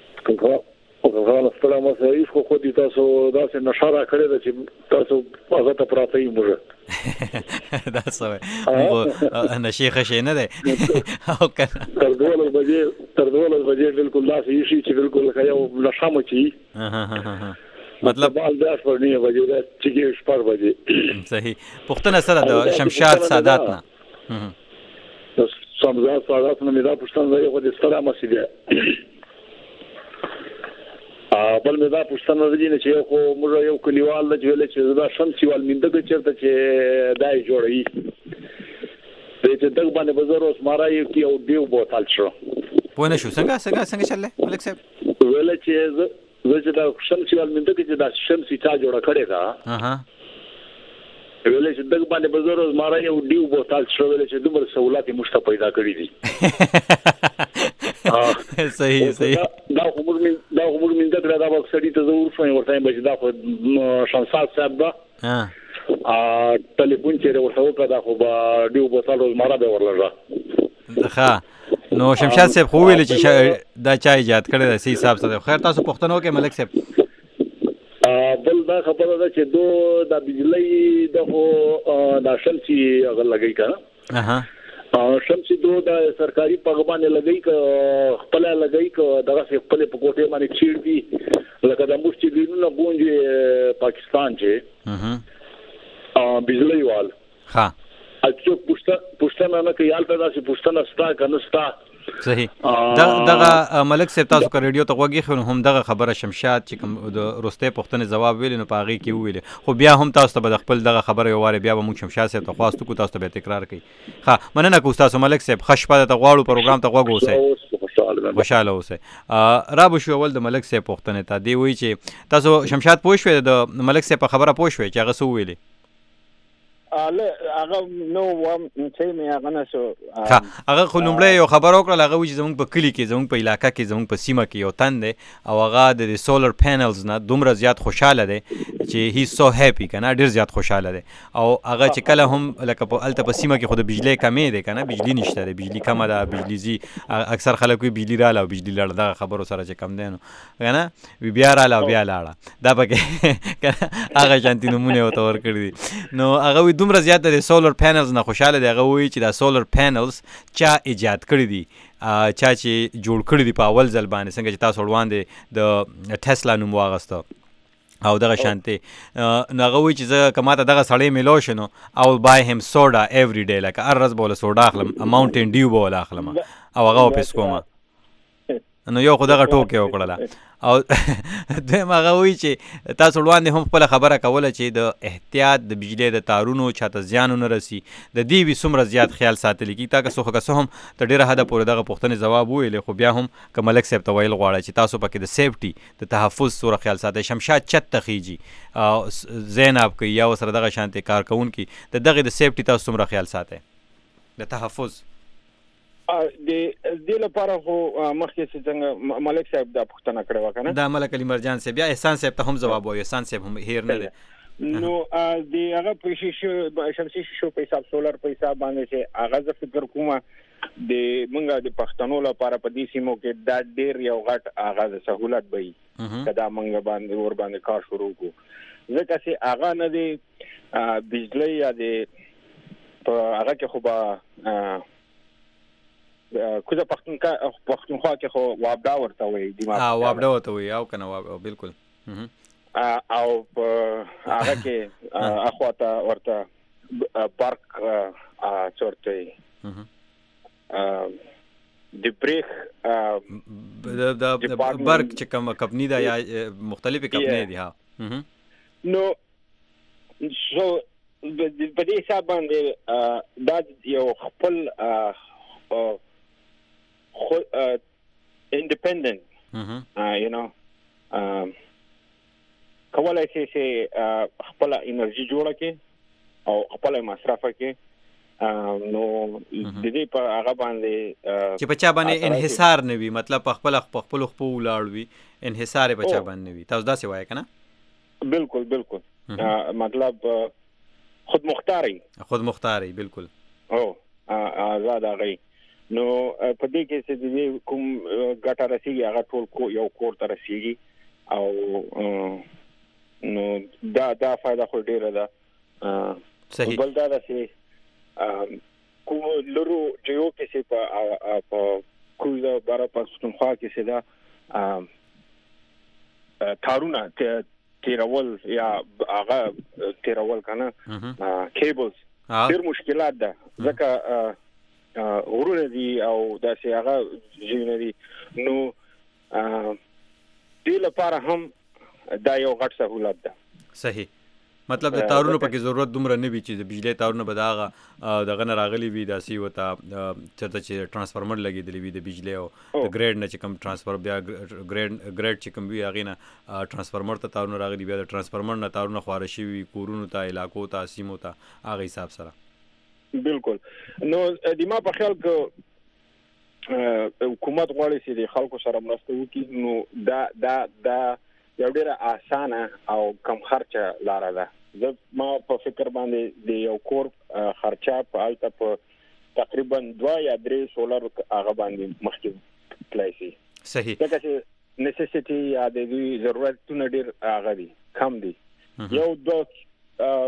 السلام علیکم خو دې تاسو داسې نشاره کړې ده چې تاسو هغه ته پراته یې موږ دا سوي نشي خشه نه ده او کنه تر 12 بجې بالکل داسې شي چې بالکل خیا نشامه چی مطلب مال داس پر نه بجې چې 4 بجې صحیح پښتنه سره د شمشاد سادات نه شمشاد سادات نه دا پښتنه یو د سلام سیده بل مې دا پښتنه دي چې موږ یو کلیوال د ویل چې دا شمسیوال میندګ چرته چې دای جوړي چې دغه باندې بزروس مارای کې او دیو بوتل شو پونه شو څنګه چلله ملک صاحب ویل چې زه دا شمسیوال میندګ چې دا شمسی تا جوړه کړې ده ویل چې دغه باندې بزروس مارای او دیو بوتل شو ویل چې دومره سہولت مشته پیدا کړې دي صحیح دا عمر من دغه دا وسړی ته ضرور شوی ورته به دا خو شمساد صاحب دا ټلیفون چې ورته وکړه دا خو به دیو بوتل روزمره به ورلږه ښه نو شمشاد صاحب خو ویل چې دا چا ایجاد کړی دی صحیح حساب سره خیر تاسو پښتنو کې ملک صاحب بل دا خبره ده چې دو د بجلی دغه د شمسي هغه لګی کنه شمسي دو د سرکاري پغبانې لګی ک خپل لګی ک دغه خپل په کوټه باندې چیر دي لکه د مشتي ګینو بونځي پاکستان چې بجلی وال ها اڅو پښتنه نه کې یال پیدا شي پښتنه ستا کنه ستا صحیح دغه ملک صاحب تاسو کا ریډیو ته وګی خو هم دغه خبره شمشاد چې کوم د روسته پښتنه جواب ویل نو پاغي کې ویل خو بیا هم تاسو ته د خپل دغه خبره یواره بیا به موږ شمشاد صاحب ته خواستو کو تاسو ته تکرار کړي ها مننه کو تاسو ملک صاحب خشپه ته غواړو پروګرام ته وګو اوسه خوشاله اوسه را به شو ول د ملک صاحب پښتنه ته دی وی چې تاسو شمشاد پوښوي د ملک صاحب خبره پوښوي چې هغه سو ویلي هغه نو چې مې هغه نشو هغه خو لومړی یو خبر وکړل هغه وی چې زموږ په کلی کې زموږ په علاقې کې زموږ په سیمه کې یو تن دی او هغه د سولر پینلز نه دومره زیات خوشاله دی چې هی سو هپی کنه ډیر زیات خوشاله دی او هغه چې کله هم لکه په الته په سیمه کې خو د بجلی کمې دی کنه بجلی نشته دی بجلی کمه ده بجلی زی اکثر خلک وی بجلی رااله او بجلی لړ دغه خبرو سره چې کم دی نو کنه بیا رااله بیا لاړه دا پکې هغه شانتي نمونه وته ور کړی نو هغه دومره زیات د سولر پینلز نه خوشاله دی هغه وایي چې دا سولر پینلز چا ایجاد کړی دي چا چې جوړ کړی دي په اول ځل باندې څنګه چې تاسو وړاندې د ټسلا نوم واغسته او دغه شانتي هغه وایي چې زه کماته دغه سړی ملو شنو او بای هم سوډا ایوری ډے لکه هر ورځ بوله سوډا اخلم ماونټین ډیو بوله اخلم او هغه واپس کوم نو یو خو دغه ټوکې وکړله او دویم هغه وایي چې تاسو وړاندې هم خپله خبره کوله چې د احتیاط د بجلی د تارونو چاته زیان ونه رسي د دې وي څومره زیات خیال ساتلی کېږي. تا که څه هم تر ډېره حده پورې دغه پوښتنې ځواب وویلې، خو بیا هم که ملک صاحب ته ویل غواړئ چې تاسو پکې د سیفټي د تحفظ څومره خیال ساتئ. شمشاد چت ته خیږي، زینب کوي یا ورسره دغه شانتې کارکوونکي، د دغې د سیفټي تاسو څومره خیال ساتئ د تحفظ؟ د دې لپاره خو مخکې چې څنګه ملک صاحب دا پوښتنه کړې وه که نه، دا ملک علي مرجان صاحب یا احسان صاحب ته هم ځواب وایو، احسان صاحب هم هیر نه دی. نو د هغه شمسي شیشو په حساب، سولر په حساب باندې چې هغه زه فکر کوم د موږ د پښتنو لپاره په دې سیمو کې دا ډېر یو غټ هغه د سهولت به وي که دا موږ باندې ور باندې کار شروع کړو، ځکه چې هغه نه د بجلۍ یا د په هغه کې خو به کوزه پښتونخوا کې خو وابډا ورته وایي، وابډا ورته وایي او که نه بالکل، او په هغه کې اخواته ورته برق څه ورته وایي د بریک د برق چې کومه کمپني ده یا مختلفې کمپنۍ دي. نو په دې حساب باندې دا یو خپل independent you know کولای شي چې خپل انرژي جوړه کړي او خپل مصرف کړي، نو د دې په هغه باندې چې په چا باندې انحصار نه وي، مطلب په خپل خپو ولاړ وي، انحصار په چا باندې نه وي. تاسو داسې وایئ که نه؟ بالکل مطلب خودمختاري بالکل آزاد هغه. نو په دې کې چې د دې کوم ګټه رسېږي هغه ټول یو کور ته رسېږي، او نو دا فایده خو ډېره ده. صحیح. بل دا ده چې کوم لرو چې یو کې چې په کوزه باره پښتونخوا کې چې دا تارونه تیرول یا هغه تیرول که نه کیبلز ډېر مشکلات ده، ځکه غرونه دي او داسې هغه ځایونه دي. نو دې لپاره هم دا یو غټ سهولت ده. صحیح. مطلب د تارونو پکې ضرورت دومره نه وي چې د بجلی تارونه به دغه نه راغلي وي داسې ورته چېرته چې ټرانسفارمر لګېدلی وي د بجلی او د ګریډ نه چې کوم ټرانسفر بیا ګریډ چې کوم وي هغې نه ټرانسفارمر ته تارونه راغلي، بیا د ټرانسفارمر نه تارونه خواره شوي وي کورونو ته، علاقو ته، سیمو ته، هغه حساب سره. بالکل. نو د ما په خیال که حکومت غواړي چې د خلکو سره مرسته وکړي، نو دا یو ډېره اسانه او کم خرچه لاره ده. زه ما په فکر باندې د یو کور خرچه په هلته په تقریبا 2 یا 3 سولر هغه باندې مخکې تللی شي. صحیح. ځکه چې نیسیسټي یا د دوی ضرورتونه ډېر هغه دي، کم دي. یو دوه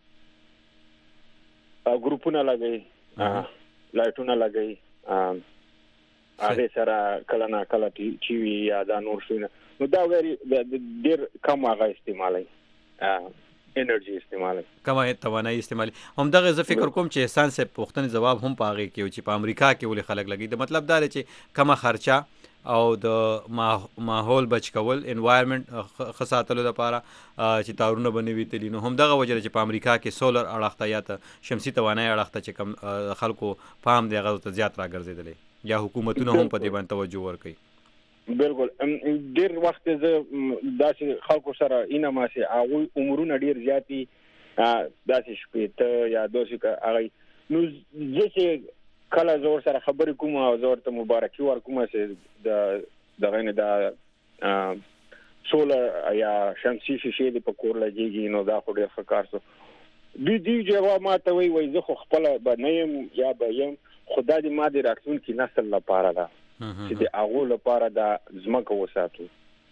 ګروپونه لګوي، لایټونه لګوي، هغې سره کله نه کله چې وي یا دا نور شوي، نو دا ډېر کم هغه استعمالوي، انرژي استعمالوي، کمه توانایي استعمالوي. همدغه زه فکر کوم چې احسان صاحب پوښتنې ځواب هم په هغې کې و چې په امریکا کې ولې خلک لګوي. د مطلب دا دی چې کمه خرچه او د ماحول بچ کول، انوایرمنټ ښه ساتلو لپاره چې تارونه به نه وي تلي. نو همدغه وجه ده چې په امریکا کې سولر اړخ ته یا ته شمسي توانایي اړخ ته چې کوم خلکو پام دی هغه ته زیات راګرځېدلی، یا حکومتونه هم په دې باندې توجه ورکوي. بالکل. ډېر وخت زه داسې خلکو سره اینم چې هغوی عمرونه ډېر زیات دي، داسې 80 یا 200 هغوی، نو زه چې کله زه ورسره خبرې کوم او زه ورته مبارکي ورکوم چې دغه نه دا سولر یا شمسي شیشې دې په کور لګېږي، نو دا خو ډېر ښه کار شو. دوی جواب ما ته وایي زه خو خپله به نه یم یا به یم، خو دا د ما د راتلونکي نسل لپاره ده چې د هغو لپاره دا ځمکه وساتو.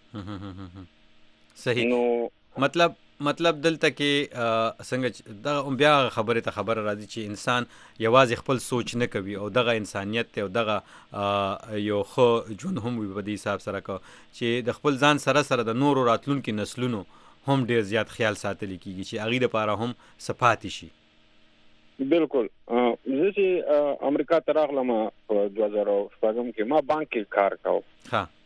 صحیح. نو مطلب دلته کې څنګه دغه بیا خبرې ته خبره راځي چې انسان یوازې خپل سوچ نه کوي او دغه انسانیت او دغه یو ښه ژوند هم وي په دې حساب سره چې د خپل ځان سره سره د نورو راتلونکي نسلونو هم ډېر زیات خیال ساتلی کېږي چې هغې دپاره هم څه پاتې شي. بالکل. زه چې امریکا ته راغلم په 2014 کې ما بانک کې کار کاوه.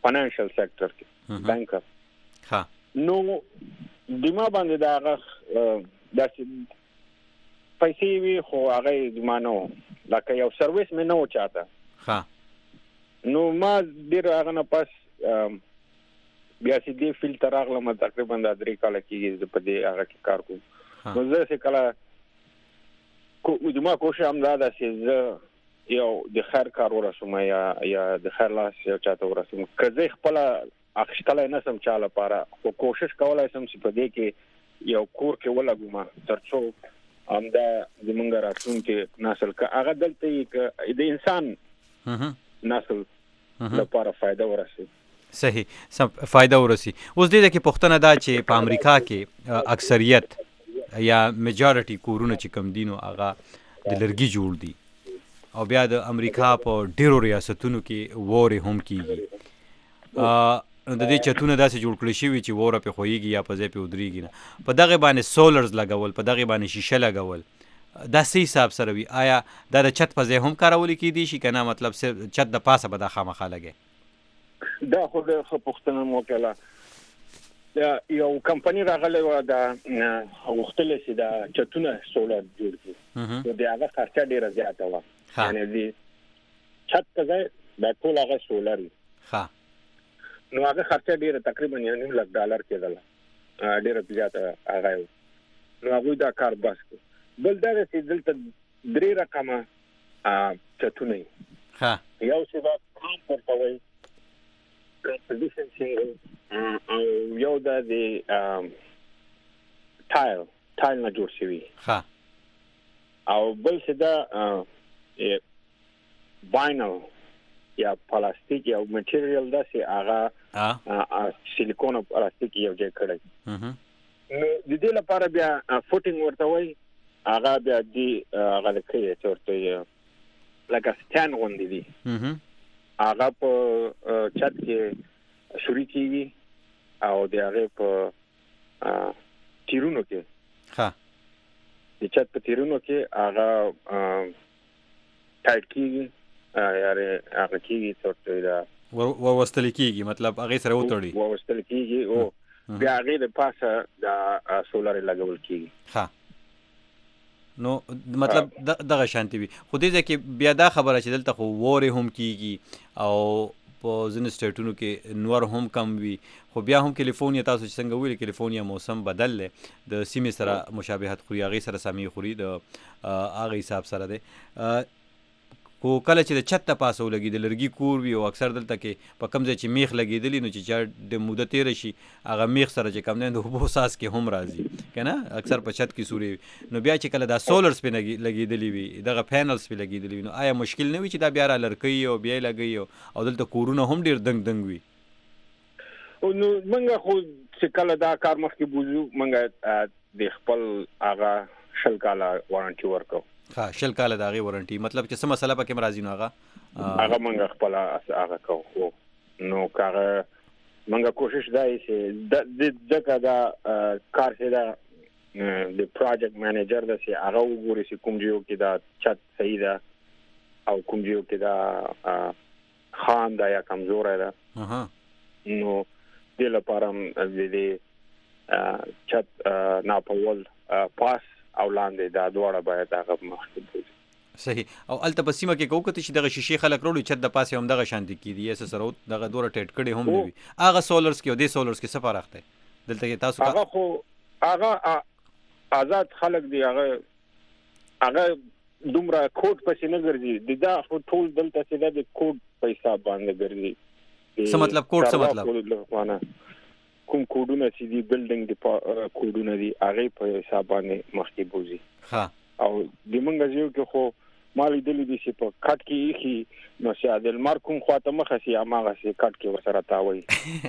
فاینانشل سېکټر کې بانکر. ها نو دما باندې دا داسې پیسې وی خو هغه دمانو لکه یو سرویس مې نه و چاته. ها نو ما ډیر هغه نه پس بیا چې دې فلټر راغلم تقریبا د 3 کال کې په دې هغه کې کار کوم. نو زه چې کله دما کوشش هم دا چې زه یو د خیر کار ورسوم یا د خیر لاس یو چاته ورسوم که زه خپل اخیستلای نه سم چاله لپاره خو کوشش کولای سم چې په دې کې یو کور کې ولګوم ترڅو هم دا زمونږ راتلونکي نسل که هغه دلته یې د انسان نسل لپاره فائدہ ورسي. صحیح فائدہ ورسي. اوس دې کې پوښتنه دا چې په امریکا کې اکثریت یا میجارټي کورونه چې کم دینو هغه د لرګي جوړ دي او بیا د امریکا په ډیرو ریاستونو کې ووري هم کیږي. د دې چتونه داسې جوړ کړی شوی چې وره په خوېږي یا په ځای په ودرېږي نه. په دغه باندې سولرز لګول، په دغه باندې شیشه لګول، دا څه حساب سره وي؟ آیا دا د چت په ځای هم کارول کېدی شي کنه مطلب صرف چت د پاسه به دا خامخا لګي؟ دا خو د پښتنه موکله یو کمپنی راغلی و دا غوښتل چې دا چتونه سولر جوړ کړي نو د هغه خرچه ډیره زیاته وه. یعنی د چت په ځای دا ټول هغه سولر نو هغه خرچه ډیره تقریبا $1,00,000 کېدله، ډیره زیاته هغه و. نو هغوی دا کار بس کړ. بل دا چې دلته 3 رقمه چتونه یو چې دا کام ورته وایي کمپوزیشن سینګل او یو د ټایل نه جوړ شوی او بل څه دا باینل یا پلاستیک یا میټیریال دا چې هغه سیلیکون او پلاستیک یو ځای کړی. نو د دې لپاره بیا فوټینګ ورته وایي هغه بیا دی هغه لکه چورته لکه سټاند غوندې دي هغه په چت کې شوري کیږي او د هغه په تیرونو کې د چت په تیرونو کې هغه ټایټ کیږي یاره هغه کیږي څورته دا ووستل کیږي مطلب هغه سره وتړي ووستل کیږي او بیا هغه د پاسه د سولر لګول کیږي. نو مطلب دغه شانتي وي. خو دې ځکه بیا دا خبره چې دلته خو ووري هم کیږي او په ځینو سټیټونو کې نور هم کم وي، خو بیا هم کیلیفورنیا تاسو چې څنګه ویل کیلیفورنیا موسم بدل دی، د سیمې سره مشابهت خوري، هغې سره سمې خوري د هغه حساب سره دی. خو کله چې د چت ته پاسه ولګي د لرګي کور وي او اکثر دلته کې په کم ځای چې میخ لګېدلی نو چې چا د موده تېره شي هغه میخ سره چې کم دی د اوبو ساس کې هم راځي که نه اکثر په چت کې سورې وي. نو بیا چې کله دا سولرز پې لګېدلی وي دغه پینلز پې لګېدلی وي نو آیا مشکل نه وي چې دا بیا را لرکوي او بیا یې لګوي او دلته کورونه هم ډېر دنګ وي؟ نو موږ خو چې کله دا کار مخکې بوځو موږ د خپل هغه 10 کاله وارنټي ورکو. 10 کاله د هغې وارنټي مطلب چې څه مسله پکې راځي نو هغه موږ خپله هغه کوو. نو که هغه موږ کوشش دا چې ځکه دا کار چې دا د پروجیکټ مینیجر دا چې هغه وګوري چې کوم ځای کې دا چت صحیح ده او کوم ځای کې دا خام ده یا کمزوری ده. نو دې لپاره د دې چت ناپول پاس او لاندې دا دواړه باید هغه مخکې بوځي. صحیح. او هلته په سیمه کې کوکتې چې دغه شیشې خلک راوړي چت د پاسې هم دغه شانتي کېدي یا سره دغه دوره ټیټ کړي هم نه وي. هغه سولرز کې او دې سولرز کې څه فرق دی دلته کې تاسو؟ هغه خو هغه آزاد خلک دي، هغه دومره کوډ پسې نه ګرځي. دا خو ټول دلته چې دا د کوډ په حساب باندې ګرځي. څه مطلب کوډ څه مطلب؟ کوم کوډونه چې دي بلډینګ د کوډونه دي هغه په حساب باندې مخکې بوزي. او د موږ ځیو کې خو مالي دلی دي چې په کټ کې یې نو چې د لمر کوم خواته مخه سي هغه سي کټ کې ورسره تاوي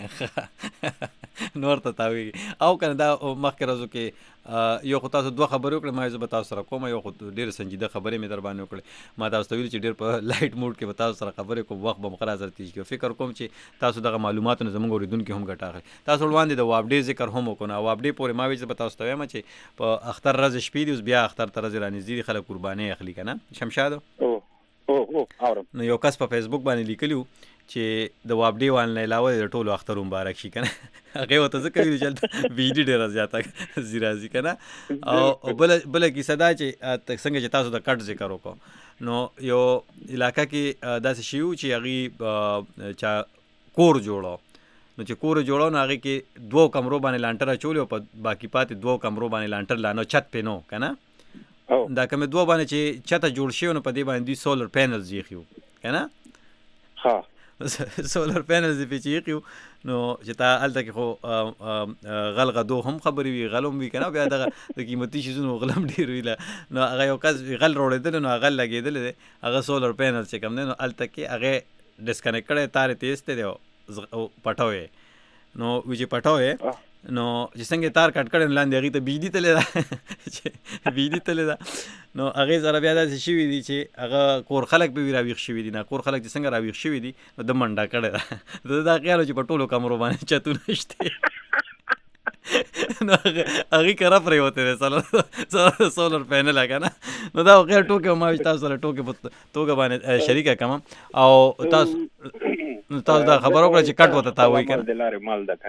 نور ته تاوي. او کنه دا مخکې راځو کې یو خو تاسو 2 خبرې وکړې، ما یې به تاسو سره کوم، یو خو ډېر سنجیده خبرې مې در باندې وکړې. ما تاسو ته ویل چې ډېر په لایټ موډ کې به تاسو سره خبرې کوم، وخت به مقرر سره تېز کړو. فکر کوم چې تاسو دغه معلوماتو نه زموږ اورېدونکي هم ګټه اخلي. تاسو وړاندې د واپډې ذکر هم وکړو. او واپډې پورې ما ویل چې به تاسو ته وایم چې په اختر ورځ شپې دي، اوس بیا اختر ته ورځې رانږدې دي، خلک قربانۍ اخلي که نه شمشادو. نو یو کس په فیسبوک باندې لیکلي چې د وابډې وان نه علاوه د ټولو اختر مبارک شي کنه هغه وته ځکه ویل چې ویډیو ډیر زیاته زیرازي کنه او بل کی صدا چې څنګه چې تاسو د کټ ذکر وکړو نو یو علاقہ کې داسې شیو چې هغه چا کور جوړو نو چې کور جوړو نو هغه کې 2 کمرو باندې لانټر اچول او په باقی پاتې 2 کمرو باندې لانټر لانو چت پینو کنه دا کوم 2 باندې چې چت جوړ شي نو په دې باندې سولر پینلز یې خيو کنه ها سولر پینلز په چیخیو نو چې تا الته کې خو غلغدو هم خبرې وی غلم وی کنه بیا دغه د قیمتي شیزونو غلم ډیر ویله نو هغه یو کس غل روړېدل نو هغه لګېدل هغه سولر پینل چې کوم نه نو الته کې هغه ډسکنیکټ کړي تار تیز ته دی پټوي نو وی چې پټوي نو چې څنګه تار کټ کړي لاندې هغه ته بجلی تللی دا بجلی تللی دا نو هغه سره بیا داسې شوي دي چې هغه کور خلک به راویښ شوي دي نه کور خلک چې څنګه راویښ شوي دي نو د منډه کړی دا خیال چې په ټولو کمرو باندې چتونه شته نو هغه کرا پرې وته سولر پینل کنه نو دا غیر ټوکې ما تاسو سره ټوکې په توګه باندې شریکه کوم او تاسو دا خبرو کړ چې کټ وته تا وای کنه د لارې مال ده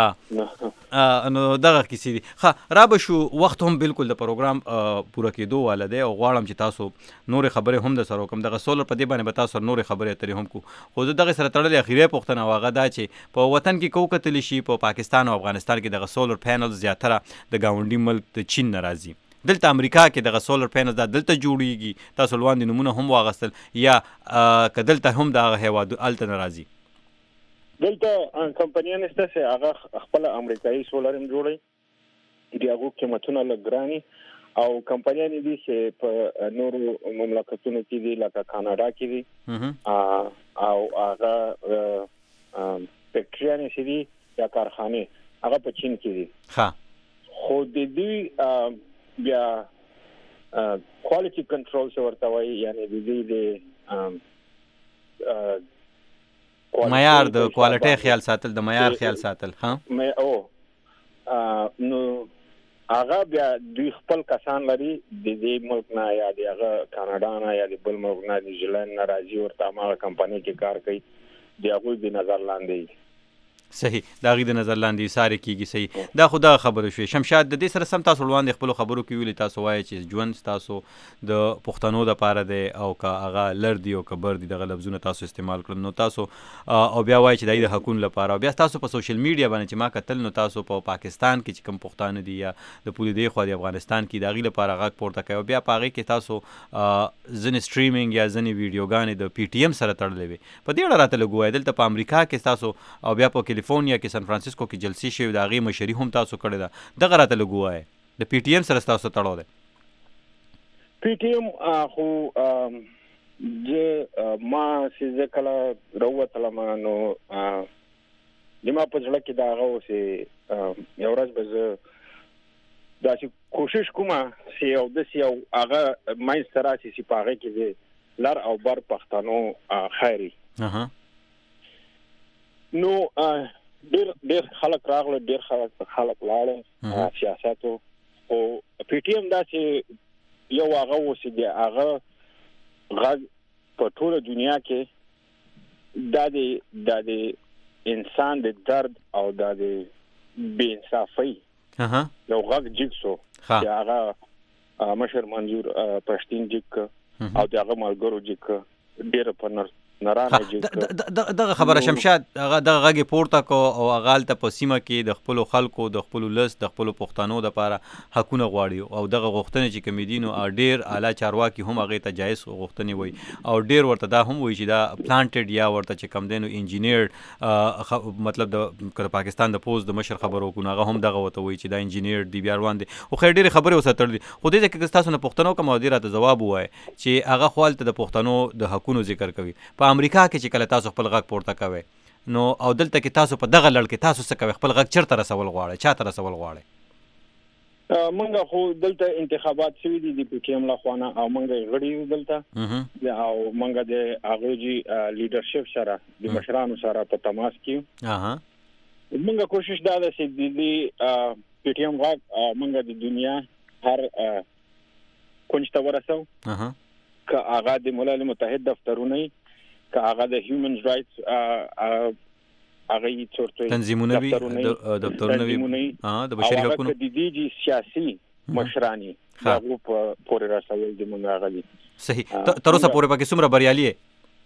کنه نو دغه کیسې دي ښه را به شو وخت هم بالکل د پروګرام پوره کېدو والا دی او غواړم چې تاسو نورې خبرې هم د سره کوم دغه سولر په دې باندې به تاسو نورې خبرې اترې هم کو خو زه دغه سره تړلې اخیری پوښتنه واغه دا چې په وطن کې کو کتلی شي په پاکستان او افغانستان کې دغه سولر پینلز زیاتره د گاونډي ملک د چین ناراضي دلته امریکا کې دغه سولر پینلز دا دلته جوړیږي تاسو لوان نمونه هم واغستل یا کدلته هم دغه هیواد الته ناراضي دلته کمپنیان نشته چې هغه خپل امریکایي سولر هم جوړي دی هغه قیمتونه لګراني او کمپنیان دي چې په نورو مملکتونو کې دي لکه کاناډا کې دي او هغه فیکټریان چې دي یا کارخانه هغه په چین کې دي ها خو د دې بیا کوالټي کنټرول څه ورته وایي یعنی د دې معیار د کوالټي خیال ساتل د معیار خیال ساتل ها نو هغه بیا دوی خپل کسان لري د دې ملک نه یا د هغه کاناډا نه یا د بل ملک نه نیوزیلند نه راځي ورته هغه کمپنی کې کار کوي د هغه د نظر لاندې صحیح دا غي د نظر لاندې ساره کیږي صحیح دا خدا خبره شوي شمشاد د دې سره سم تاسو روان دي خپل خبرو کې ویل تاسو وایي چې ژوند تاسو د پښتنو د پاره دی او کا هغه لردي او کبر دي دغه لفظونه تاسو استعمال کړل نو تاسو او بیا وایي چې د حقوقو لپاره بیا تاسو په سوشل میډیا باندې چې ما کتل نو تاسو په پاکستان کې چې کوم پښتانه دي یا د پولی دی خو د افغانستان کې دغه لپاره غږ پورته کوي بیا پاره کې تاسو ځنې سټریمینګ یا ځنې ویډیوګانې د پی ټی ایم سره تړلې وي په دې اړه راته لګوي دلته په امریکا کې تاسو او بیا په کیلیفورنیا کې سان فرانسیسکو کې جلسې شوي د هغې مشري هم تاسو کړې ده دغه راته لږ ووایه د پی ټي ایم سره ستاسو تړاو دی پی ټي ایم خو ما چې زه کله راووتلم نو زما په زړه کې د هغه چې یو ورځ به زه داسې کوشش کوم چې یو داسې یو هغه منځته راشي چې په هغې کې د لر او بر پښتنو خیر وي نو ډېر خلک راغله ډېر خلک لاړل سیاستو او پی ټي ایم داسې یو هغه اوسې دی هغه غږ په ټوله دنیا کې دا د انسان د درد او دا د بې انصافۍ یو غږ جګ سو چې هغه مشر منظور پښتين جګ او د هغه ملګرو جګ ډېر په دغه خبره شمشاد هغه دغه غږ پورته کو او هغه ته په سیمه کې د خپل خلکو د خپل لس د خپل پښتنو د لپاره حقونه غواړي او دغه غوښتنې چې کمیدینو ډېر اعلی چارواکي هم هغه ته جایز غوښتنې وي او ډېر ورته دا هم وایي چې دا پلانټډ یا ورته چې کم دینو انجینیر مطلب د پاکستان د پوز د مشر خبرو کو هغه هم دغه وته وایي چې دا انجینیر دی بیا روان دي خو خیر ډېر خبره وساتل دي خو دې کې تاسو نه پښتنو کوم ودی راته جواب وایي چې هغه خپل د پښتنو د حقونو ذکر کوي امریکا کې چې کله تاسو خپل غږ پورته کوئ نو او دلته کې تاسو په دغه لړ کې تاسو څه کوئ خپل غږ چیرته رسول غواړئ چاته رسول غواړئ موږ خو دلته انتخابات شوي دي د پی ټي ایم لخوا نه او موږ غړي یو دلته او موږ د هغه جی لیډرشپ سره د مشرانو سره په تماس کې موږ کوشش دا ده چې د پی ټي ایم غږ موږ د دنیا هر کونج ته ورسو که هغه د ملل متحد دفترونه که هغه د هیومن رائټس هغه یې څورته تنظیمونه وي دفترونه وي د بشري حقوقو د دې سیاسي مشرانی هغه پورې راسوي د موږ غلي صحیح تر اوسه پورې پکې څومره بریالي یې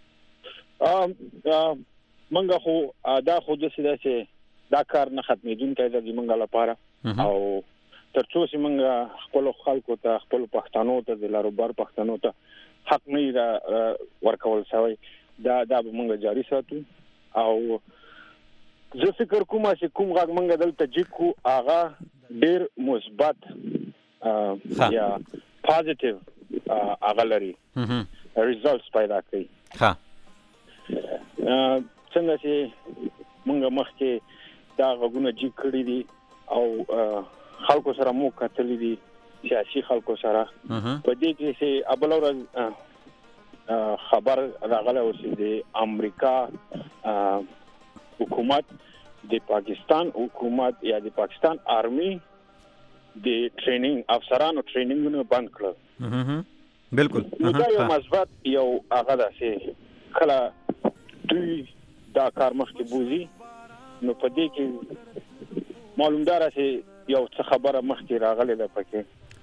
منګه خو دا خو د سیاسي دا کار نه ختمېدونکی دی موږ لپاره او ترڅو چې موږ خپل خلکو ته خپل پښتنو ته د لاروبار پښتنو ته حق نه ورکول شوی دا به موږ جاری ساتو او زه فکر کوم چې کوم غږ موږ دلته جکو هغه ډیر مثبت یا پوزټیو هغه لري ریزلټس پیدا کوي څنګه چې موږ مخکې دا غوونه جګ کړی دي او خلکو سره مو کتلې دي سیاسي خلکو سره په دې کې چې ابلور خبر راغله او چې د امریکا حکومت د پاکستان حکومت یا د پاکستان آرمي د ټریننګ افسرانو ټریننګونه بند کړل بالکل دا یو مثبت یو هغه ده چې کله دوی دا کار مخکې بوزي نو په دې کې معلومدار چې یو څه خبره مخکې راغله ده پکې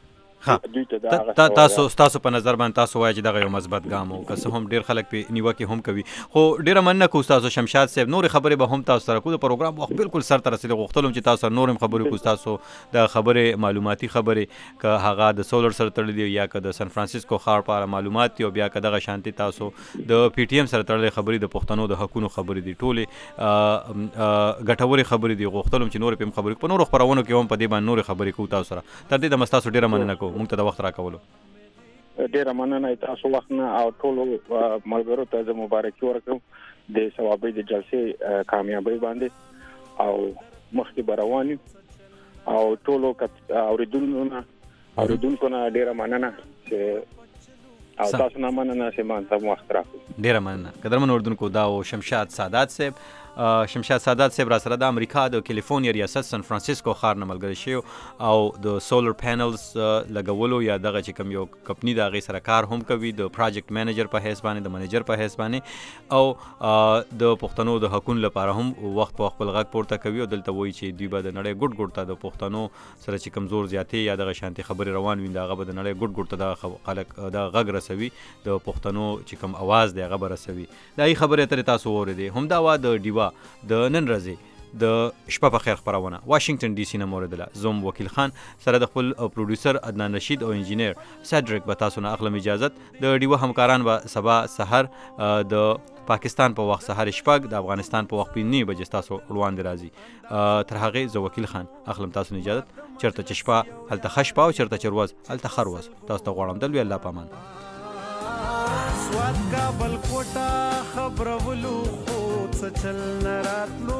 تاسو په نظر باندې تاسو وایي چې دغه یو مثبت ګام او که څه هم ډیر خلک په نیوکه هم کوي خو ډیره مننه کوم تاسو شمشاد صاحب نور خبره به هم تاسو سره کو د پروګرام وخت بالکل سر تر رسیدل غوښتلم چې تاسو نورم خبرې کو تاسو د خبره معلوماتي خبره که هغه د سولر سره تړلې یا که د سان فرانسیسکو ښار په اړه معلومات او بیا که دغه شانتي تاسو د پی ټی ایم سره تړلې خبرې د پښتنو د حقوقو خبرې دي ټوله ګټوري خبرې دي غوښتلم چې نور په خبرې په نور خبرونو کې هم په دې باندې نور خبرې کو تاسو سره تر دې د مستاسو ډیره مننه کوم موږ ته د وخت راکولو ډیره مننه تاسو وخت نه او ټول ملګرو ته مبارکي ورکوم د ثوابي د جلسې کامیابی باندې او مخکې رواني او ټول اوریدونکو نه ډیره مننه چې او تاسو نه مننه چې ما ته وخت راکړ ډیره مننه قدرمن اوریدونکو دا او شمشاد سادات صاحب را سره د امریکا د کیلیفورنیا ریاست سان فرانسیسکو ښار نه ملګری شو او د سولر پینلز لګولو یا دغه چې کوم یو کمپنی د هغې سره کار هم کوي د پروجیکټ منیجر په حیث باندې د منیجر په حیث باندې او د پښتنو د حقوقو لپاره هم وخت په خپل غږ پورته کوي او دلته وایي چې دوی به د نړۍ ګډ ته د پښتنو سره چې کمزور زیاتې یا دغه شانتي خبرې روان وي دغه به د نړۍ ګډ ته د خلک د غږ رسوي د پښتنو چې کوم आवाज دی هغه به رسوي دا هی خبره ترې تاسو واورېدې همدا وا د ډیوا د نن ورځې د شپه په خیر خبرونه واشنگټن ډي سي نه موردله زوم وکیل خان سره د خپل پروډوسر عدنان رشید او انجینیر سیډریک به تاسو نه اخلم اجازت د ډیوه همکاران به سبا سحر د پاکستان په وخت سحر شپږ د افغانستان په وخت 9 بجې تاسو وړاندې راځي تر هغه زه وکیل خان اخلم تاسو نه اجازت چرته چې شپه هلته خشپه او چرته چروز هلته خروز تاسو ته غواړم دل وی الله پامان سواد کابل کوټه خبرولو چل نراتلو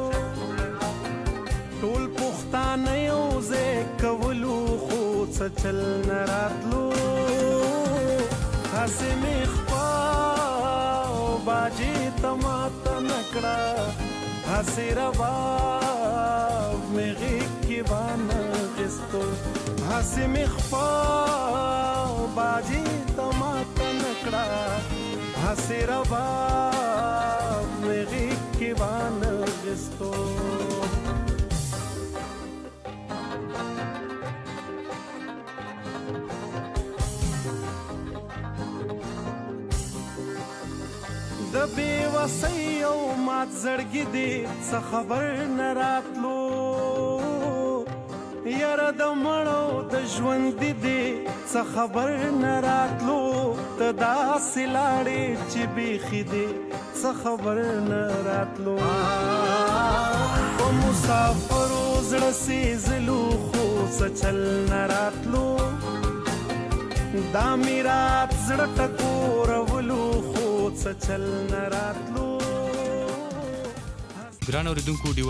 ټول پښتانه یو ځای کولو خو چل نراتلو هسې مې خوا باجې تماته نکړه هسې رباب مې غېږ کې وانخیستو هسې مې خوا باجې تماته نکړه هسې رباب مې غېږ کې وانخیستو د بېوسۍ او مات زړګي دې څه خبر نه راتلو یاره د مړو د ژوندي دې څه خبر نه راتلو ته داسې لاړې چې بیخي دې څه خبر نه راتلو په مسافرو زړه سېزلو خو څه چل نه راتلو دا میرات زړه ټکورولو خو څه چل نه راتلو ګران اورېدونکو